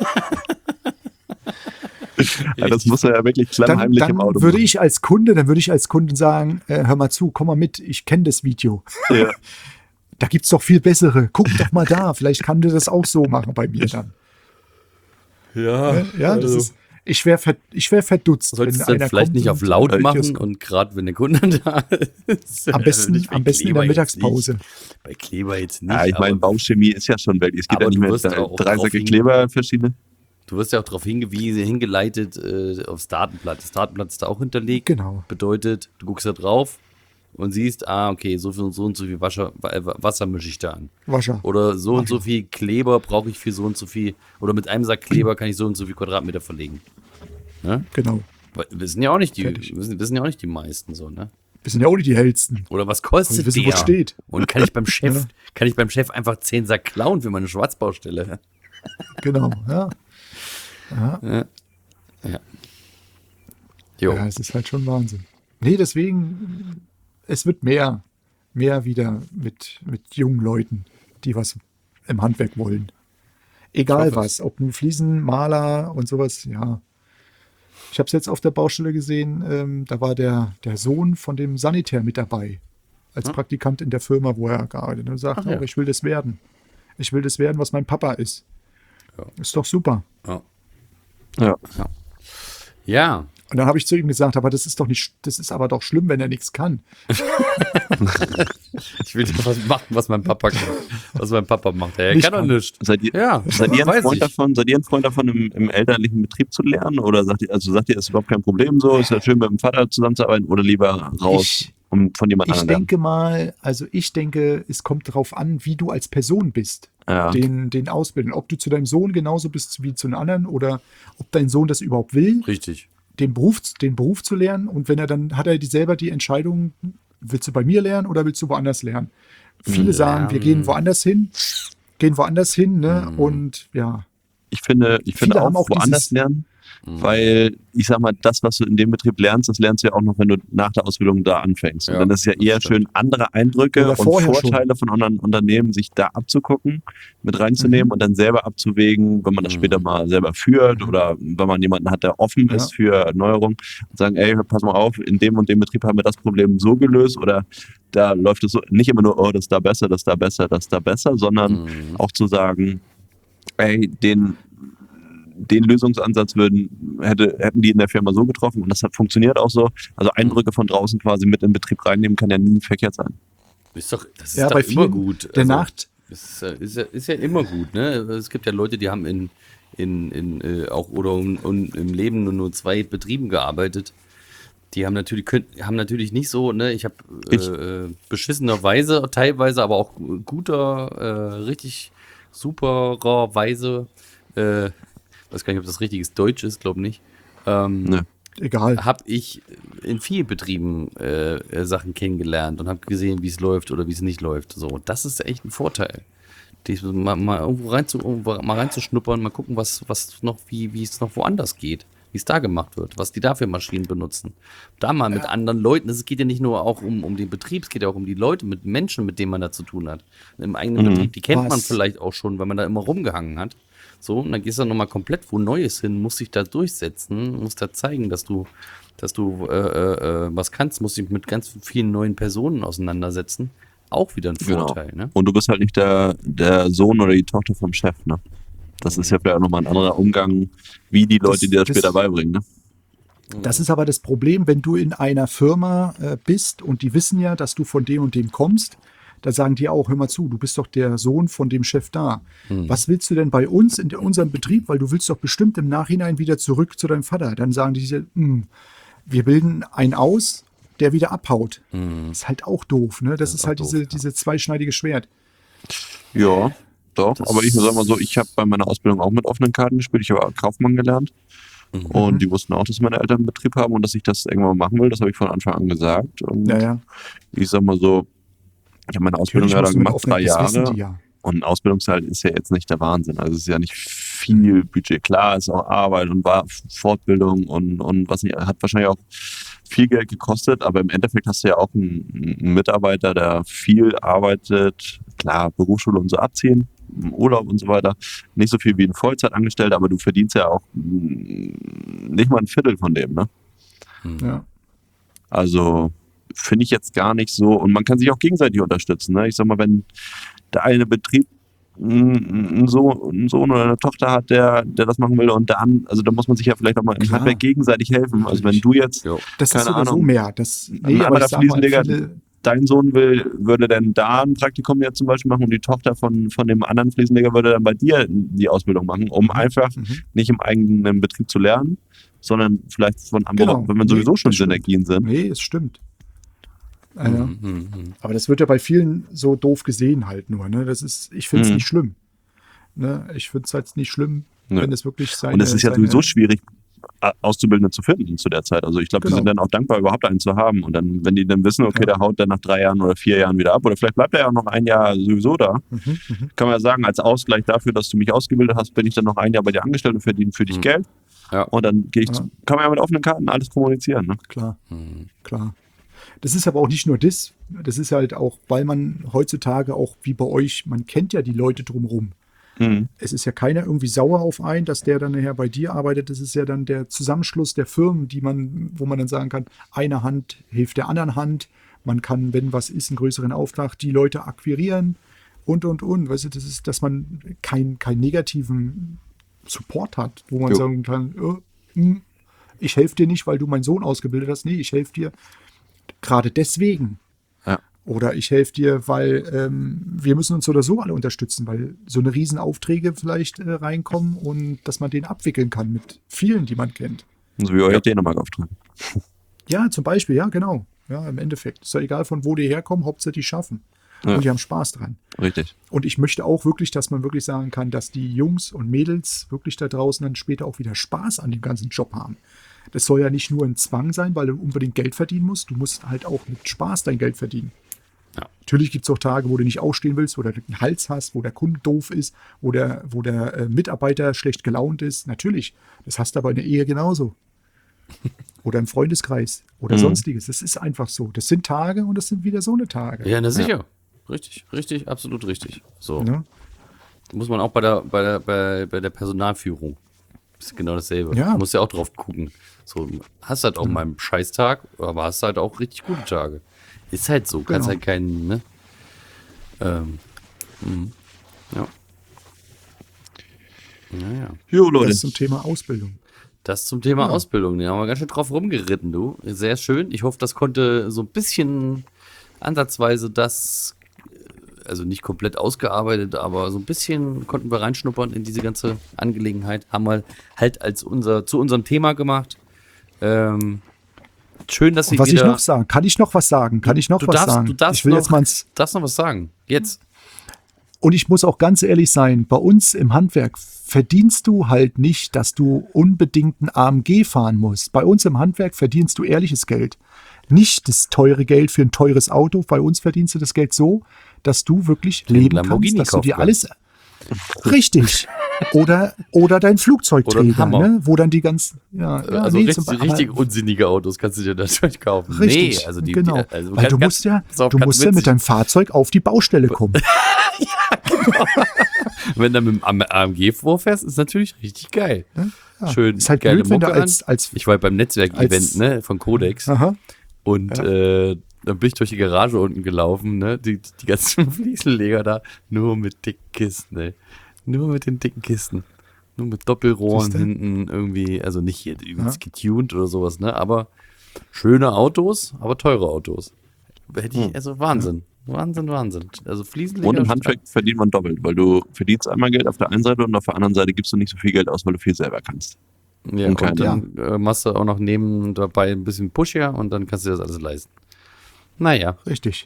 Ja, das muss er ja wirklich dann, klammheimlich dann im Auto würde machen. ich als Kunde, dann würde ich als Kunde sagen, äh, hör mal zu, komm mal mit, ich kenne das Video. Ja. Da gibt's doch viel bessere. Guck doch mal da, vielleicht kann der das auch so machen bei mir dann. Ja, Ne? Ja, das ist, ich wäre verd, ich wär verdutzt. solltest du wenn dann einer vielleicht kommt nicht auf und- laut äh, machen und gerade wenn der Kunde da ist. Am besten, nicht bei am besten in Kleber der jetzt Mittagspause. Nicht. Bei Kleber jetzt nicht. Ja, ich meine, aber Bauchemie ist ja schon Welt. Es gibt aber ja nicht du mehr wirst drei, auch drei drauf Säcke hin- Kleber verschiedene. du wirst ja auch darauf hingewiesen, hingeleitet äh, aufs Datenblatt. Das Datenblatt ist da auch hinterlegt. Genau. Bedeutet, du guckst da drauf und siehst, ah, okay, so viel und so und so viel Wasser, Wasser mische ich da an. Wascher. Oder so und so Wasser. viel Kleber brauche ich für so und so viel. Oder mit einem Sack Kleber kann ich so und so viel Quadratmeter verlegen. Ne? Genau. Weil Wir sind ja auch nicht die, Fertig. wir sind, wir sind ja auch nicht die meisten so, ne? Wir sind ja auch nicht die hellsten. Oder was Aber wir kostet wissen, der? wo es steht. Und kann ich beim Chef, Ja. kann ich beim Chef einfach zehn Sack klauen für meine Schwarzbaustelle? Genau. Ja. Jo. Ja, es ist halt schon Wahnsinn. Nee, deswegen, es wird mehr, mehr wieder mit, mit jungen Leuten, die was im Handwerk wollen. Egal Ich hoffe es. was, ob nun Fliesen, Maler und sowas, ja. Ich habe es jetzt auf der Baustelle gesehen, ähm, da war der, der Sohn von dem Sanitär mit dabei, als Hm. Praktikant in der Firma, wo er gearbeitet hat. Und sagt Ach ja. auch, ich will das werden. Ich will das werden, was mein Papa ist. Ja. Ist doch super. Ja. Ja. Ja. Und dann habe ich zu ihm gesagt, aber das ist doch nicht, das ist aber doch schlimm, wenn er nichts kann. Ich will doch was machen, was mein Papa kann. Was mein Papa macht. Er Nicht kann doch kann. nichts. Seid ihr, Ja, seid ihr ein weiß Freund ich. davon, seid ihr ein Freund davon, im, im elterlichen Betrieb zu lernen? Oder sagt ihr, also sagt ihr, ist überhaupt kein Problem so, ist ja schön mit dem Vater zusammenzuarbeiten oder lieber raus Ich- und von jemand Ich anderem lernen? denke mal, also ich denke, es kommt darauf an, wie du als Person bist. Ja. Den, den ausbilden. Ob du zu deinem Sohn genauso bist wie zu einem anderen oder ob dein Sohn das überhaupt will, Richtig. den Beruf, den Beruf zu lernen. Und wenn er dann, hat er die selber die Entscheidung, willst du bei mir lernen oder willst du woanders lernen? Viele sagen, wir gehen woanders hin, gehen woanders hin, ne? Und ja, Ich finde, ich finde Viele auch, haben auch woanders dieses- lernen, weil ich sag mal, das, was du in dem Betrieb lernst, das lernst du ja auch noch, wenn du nach der Ausbildung da anfängst. Und Ja, dann ist es ja das eher stimmt. schön, andere Eindrücke Oder und vorher Vorteile von anderen Unternehmen sich da abzugucken, mit reinzunehmen Mhm. und dann selber abzuwägen, wenn man das Mhm. später mal selber führt oder wenn man jemanden hat, der offen Ja. ist für Neuerungen und sagen, ey, pass mal auf, in dem und dem Betrieb haben wir das Problem so gelöst oder da läuft es so, nicht immer nur, oh, das ist da besser, das ist da besser, das ist da besser, sondern Mhm. auch zu sagen, ey, den, den Lösungsansatz würden, hätte, hätten die in der Firma so getroffen und das hat funktioniert auch so. Also Eindrücke von draußen quasi mit in den Betrieb reinnehmen, kann ja nie verkehrt sein. Ist doch, das ist ja doch bei immer vielen, gut. der Also, Nacht, Ist, äh, ist, ja, ist ja immer gut, ne? Es gibt ja Leute, die haben in, in, in äh, auch oder um, um, im Leben nur, nur zwei Betrieben gearbeitet. Die haben natürlich können, haben natürlich nicht so, ne? Ich habe Ich- äh, beschissenerweise teilweise, aber auch guter, äh, richtig superer Weise, äh, weiß gar nicht, ob das richtiges Deutsch ist, glaube nicht. Ähm, Ne. egal. habe ich in vielen Betrieben äh, äh, Sachen kennengelernt und habe gesehen, wie es läuft oder wie es nicht läuft. So, das ist echt ein Vorteil. Die, mal, mal irgendwo rein zu, irgendwo mal reinzuschnuppern, mal gucken, was, was noch, wie, wie es noch woanders geht, wie es da gemacht wird, was die da für Maschinen benutzen. Da mal mit anderen Leuten, es geht ja nicht nur auch um, um den Betrieb, es geht ja auch um die Leute, mit Menschen, mit denen man da zu tun hat. Im eigenen Mhm. Betrieb, die kennt man Was? vielleicht auch schon, weil man da immer rumgehangen hat. So, und dann gehst du nochmal komplett wo Neues hin, musst dich da durchsetzen, musst da zeigen, dass du, dass du äh, äh, äh, was kannst, musst dich mit ganz vielen neuen Personen auseinandersetzen. Auch wieder ein Genau. Vorteil, ne? Und du bist halt nicht der, der Sohn oder die Tochter vom Chef, ne? Das ist ja vielleicht auch nochmal ein anderer Umgang, wie die Leute Das- dir das das- später beibringen, ne? Das ist aber das Problem, wenn du in einer Firma äh, bist und die wissen ja, dass du von dem und dem kommst, da sagen die auch, hör mal zu, du bist doch der Sohn von dem Chef da. Was willst du denn bei uns in unserem Betrieb? Weil du willst doch bestimmt im Nachhinein wieder zurück zu deinem Vater. Dann sagen die, hm, wir bilden einen aus, der wieder abhaut. Ist halt auch doof, ne? Das, ist, ist auch halt doof, diese, ja. diese zweischneidige Schwert. Ja, doch. Das- aber ich sag mal so, ich habe bei meiner Ausbildung auch mit offenen Karten gespielt. Ich habe Kaufmann gelernt. Und die wussten auch, dass meine Eltern einen Betrieb haben und dass ich das irgendwann mal machen will. Das habe ich von Anfang an gesagt. Und Ja, ja. ich sag mal so, ich habe meine Ausbildung ja musst dann du mit gemacht, offenen- drei das wissen Jahre. die ja. Und ein Ausbildungszeit ist ja jetzt nicht der Wahnsinn. Also es ist ja nicht viel Budget. Klar, es ist auch Arbeit und war Fortbildung und, und was nicht, hat wahrscheinlich auch viel Geld gekostet, aber im Endeffekt hast du ja auch einen, einen Mitarbeiter, der viel arbeitet. Klar, Berufsschule und so abziehen, Urlaub und so weiter. Nicht so viel wie ein Vollzeitangestellter, aber du verdienst ja auch mm, nicht mal ein Viertel von dem, ne? Ja. Also finde ich jetzt gar nicht so. Und man kann sich auch gegenseitig unterstützen. Ne? Ich sag mal, wenn der eine Betrieb einen Sohn, einen Sohn oder eine Tochter hat, der, der das machen will und der an, also da muss man sich ja vielleicht auch mal im Klar. Handwerk gegenseitig helfen. Also wenn du jetzt Jo. Das Keine ist sowieso Ahnung. mehr. Das, Ein nee, aber anderer ich sag mal, Fliesenleger- viele, dein Sohn will, würde dann da ein Praktikum jetzt zum Beispiel machen und die Tochter von, von dem anderen Fliesenleger würde dann bei dir die Ausbildung machen, um einfach Mhm. nicht im eigenen Betrieb zu lernen, sondern vielleicht von anderen, Genau. wenn man Nee, sowieso schon das stimmt. Synergien sind. Nee, es stimmt. Ja, ja. Mhm, mhm. Aber das wird ja bei vielen so doof gesehen halt nur. Ne? Das ist, ich finde es Mhm. nicht schlimm. Ne? Ich finde es halt nicht schlimm, Nö. wenn es wirklich seine... Und es ist ja seine, sowieso schwierig, A- Auszubildende zu finden zu der Zeit. Also ich glaube, die Genau. sind dann auch dankbar, überhaupt einen zu haben. Und dann, wenn die dann wissen, okay, Ja. der haut dann nach drei Jahren oder vier Jahren wieder ab, oder vielleicht bleibt er ja auch noch ein Jahr sowieso da, Mhm, mhm. kann man ja sagen, als Ausgleich dafür, dass du mich ausgebildet hast, bin ich dann noch ein Jahr bei dir angestellt und verdiene für dich Mhm. Geld. Ja. Und dann gehe ich, Ja. zu, kann man ja mit offenen Karten alles kommunizieren. Ne? Klar, Mhm. klar. Das ist aber auch nicht nur das. Das ist halt auch, weil man heutzutage auch wie bei euch, man kennt ja die Leute drumherum. Mhm. Es ist ja keiner irgendwie sauer auf einen, dass der dann nachher bei dir arbeitet. Das ist ja dann der Zusammenschluss der Firmen, die man, wo man dann sagen kann, eine Hand hilft der anderen Hand. Man kann, wenn was ist, einen größeren Auftrag, die Leute akquirieren und, und, und. Weißt du, das ist, dass man keinen keinen negativen Support hat, wo man Jo. sagen kann, äh, hm, ich helfe dir nicht, weil du meinen Sohn ausgebildet hast. Nee, ich helfe dir gerade deswegen. Ja. Oder ich helfe dir, weil ähm, wir müssen uns so oder so alle unterstützen, weil so eine riesen Aufträge vielleicht äh, reinkommen und dass man den abwickeln kann mit vielen, die man kennt. So wie euer Dänemark-Auftrag. Ja, zum Beispiel, ja, genau. Ja, im Endeffekt. Ist ja egal, von wo die herkommen, Hauptsache die schaffen. Ja. Und die haben Spaß dran. Richtig. Und ich möchte auch wirklich, dass man wirklich sagen kann, dass die Jungs und Mädels wirklich da draußen dann später auch wieder Spaß an dem ganzen Job haben. Das soll ja nicht nur ein Zwang sein, weil du unbedingt Geld verdienen musst. Du musst halt auch mit Spaß dein Geld verdienen. Ja. Natürlich gibt es auch Tage, wo du nicht aufstehen willst, wo du einen Hals hast, wo der Kunde doof ist, wo der, wo der äh, Mitarbeiter schlecht gelaunt ist. Natürlich. Das hast du aber in der Ehe genauso. Oder im Freundeskreis oder Mhm. sonstiges. Das ist einfach so. Das sind Tage und das sind wieder so eine Tage. Ja, na sicher. Richtig, richtig, absolut richtig. So. Ne? Muss man auch bei der, bei der, bei, bei der Personalführung. Ist genau dasselbe. Ja. Du musst ja auch drauf gucken. So, hast halt auch mal einen Scheißtag, aber hast halt auch richtig gute Tage. Ist halt so. Kannst Genau. halt keinen, ne? Ähm, mhm. Ja. Naja. Jo, Leute. Das zum Thema Ausbildung. Das zum Thema Ja. Ausbildung. Da haben wir ganz schön drauf rumgeritten, du. Sehr schön. Ich hoffe, das konnte so ein bisschen ansatzweise das, also nicht komplett ausgearbeitet, aber so ein bisschen konnten wir reinschnuppern in diese ganze Angelegenheit. Haben wir halt als unser, zu unserem Thema gemacht. Ähm, schön, dass Sie Und was wieder... ich noch sagen, kann ich noch was sagen? Kann ich noch du was darfst, sagen? Du darfst ich will noch, jetzt mal ins, darfst noch was sagen. Jetzt. und ich muss auch ganz ehrlich sein, bei uns im Handwerk verdienst du halt nicht, dass du unbedingt ein A M G fahren musst. Bei uns im Handwerk verdienst du ehrliches Geld. Nicht das teure Geld für ein teures Auto. Bei uns verdienst du das Geld so, dass du wirklich Den leben Lamborghini kannst, dass du dir kaufen alles richtig oder oder dein Flugzeugträger, Oder ein Hammer. ne, wo dann die ganzen ja, ja also nee, richtig, zum- aber- richtig unsinnige Autos kannst du dir natürlich kaufen. Richtig, nee, also die, genau. die, also Weil ganz- du ganz- musst ja, pass auf, du ganz musst ja witzig. mit deinem Fahrzeug auf die Baustelle kommen. Wenn du mit dem Am- A M G vorfährst, ist natürlich richtig geil. Ja. Schön Ist halt geile blöd, wenn du Mucke als, als Ich war beim Netzwerk-Event, als- ne, von Codex. aha, Und Ja. äh, dann bin ich durch die Garage unten gelaufen, ne? Die, die ganzen Fliesenleger da, nur mit dicken Kisten, ey. Nur mit den dicken Kisten. Nur mit Doppelrohren Siehste? hinten irgendwie, also nicht hier übelst getuned oder sowas, ne? Aber schöne Autos, aber teure Autos. Hätte ich, also Wahnsinn. Wahnsinn, Wahnsinn. Also Fliesenleger. Und im Handwerk verdient man doppelt, weil du verdienst einmal Geld auf der einen Seite und auf der anderen Seite gibst du nicht so viel Geld aus, weil du viel selber kannst. Ja, Und und kein- dann äh, machst du auch noch neben dabei ein bisschen Pusher und dann kannst du dir das alles leisten. Naja, richtig.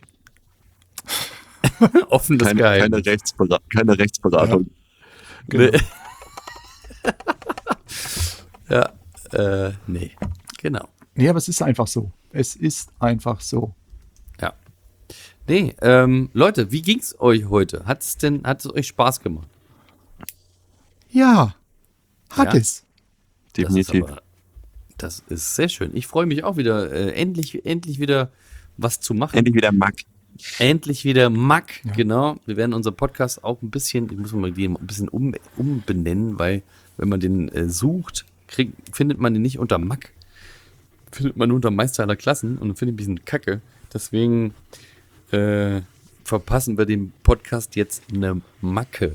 offenes Keine, Geheimnis. keine, Rechtsbera keine Rechtsberatung. Genau. Ja, äh, nee, genau. Nee, aber es ist einfach so. Es ist einfach so. Ja. Nee, ähm, Leute, wie ging's euch heute? Hat es denn, hat es euch Spaß gemacht? Ja, hat Ja. es. Definitiv. Das ist, aber, das ist sehr schön. Ich freue mich auch wieder, äh, endlich, endlich wieder was zu machen. Endlich wieder Mack. Endlich wieder Mack, Ja. genau. Wir werden unseren Podcast auch ein bisschen, ich muss mal die ein bisschen um, umbenennen, weil wenn man den äh, sucht, krieg, findet man den nicht unter Mack. Findet man nur unter Meister aller Klassen und dann finde ich ein bisschen kacke. Deswegen äh, verpassen wir dem Podcast jetzt eine Macke.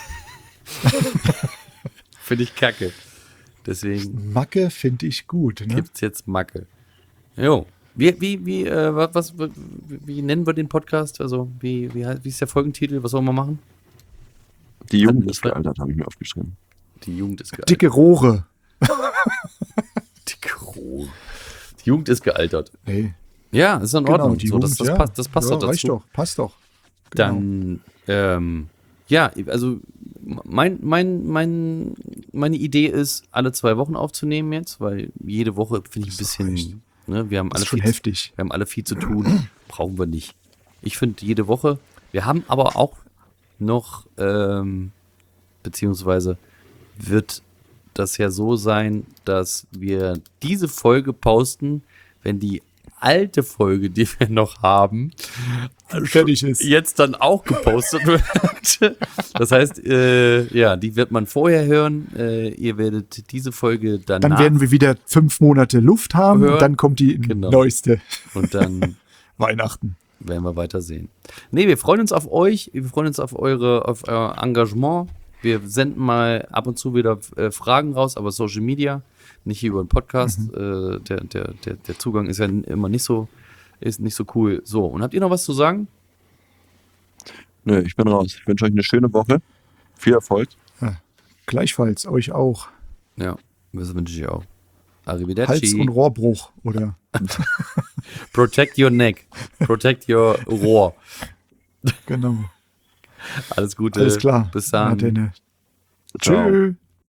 Finde ich kacke. Deswegen Macke finde ich gut. Ne? gibt's jetzt Macke. Jo. Wie, wie, wie, äh, was, was, wie, wie nennen wir den Podcast? Also, wie, wie, heißt- wie ist der Folgentitel? Was sollen wir machen? Die Jugend Das ist war- gealtert, habe ich mir aufgeschrieben. Die Jugend ist gealtert. Dicke Rohre. Dicke Rohre. Die Jugend ist gealtert. Nee, Ja, ist in genau, Ordnung. die so, das, Jugend, das ja. passt, das passt ja, doch reicht dazu. doch, passt doch. Genau. Dann, ähm, ja, also mein, mein, mein, meine Idee ist, alle zwei Wochen aufzunehmen jetzt, weil jede Woche finde ich ein Das reicht. bisschen, ne, wir haben Das alle ist schon viel, heftig. wir haben alle viel zu tun, brauchen wir nicht. Ich finde jede Woche, wir haben aber auch noch, ähm, beziehungsweise wird das ja so sein, dass wir diese Folge posten, wenn die alte Folge, die wir noch haben, Fertig ist. jetzt dann auch gepostet wird. Das heißt, äh, ja, die wird man vorher hören. Äh, ihr werdet diese Folge danach Dann werden wir wieder fünf Monate Luft haben Hören. und dann kommt die Genau. neueste und dann Weihnachten. werden wir weiter sehen. Nee, wir freuen uns auf euch, wir freuen uns auf eure, auf euer Engagement. Wir senden mal ab und zu wieder äh, Fragen raus, aber Social Media, nicht hier über den Podcast. Mhm. Äh, der, der, der, der Zugang ist ja immer nicht so, ist nicht so cool. So, und habt ihr noch was zu sagen? Nö, ich bin raus. Ich wünsche euch eine schöne Woche. Viel Erfolg. Gleichfalls, euch auch. Ja, das wünsche ich auch. Hals- Arrivederci. und Rohrbruch, oder? Protect your neck. Protect your Rohr. Genau. Alles Gute. Alles klar. Bis dann. Na denn. Ciao. Tschö.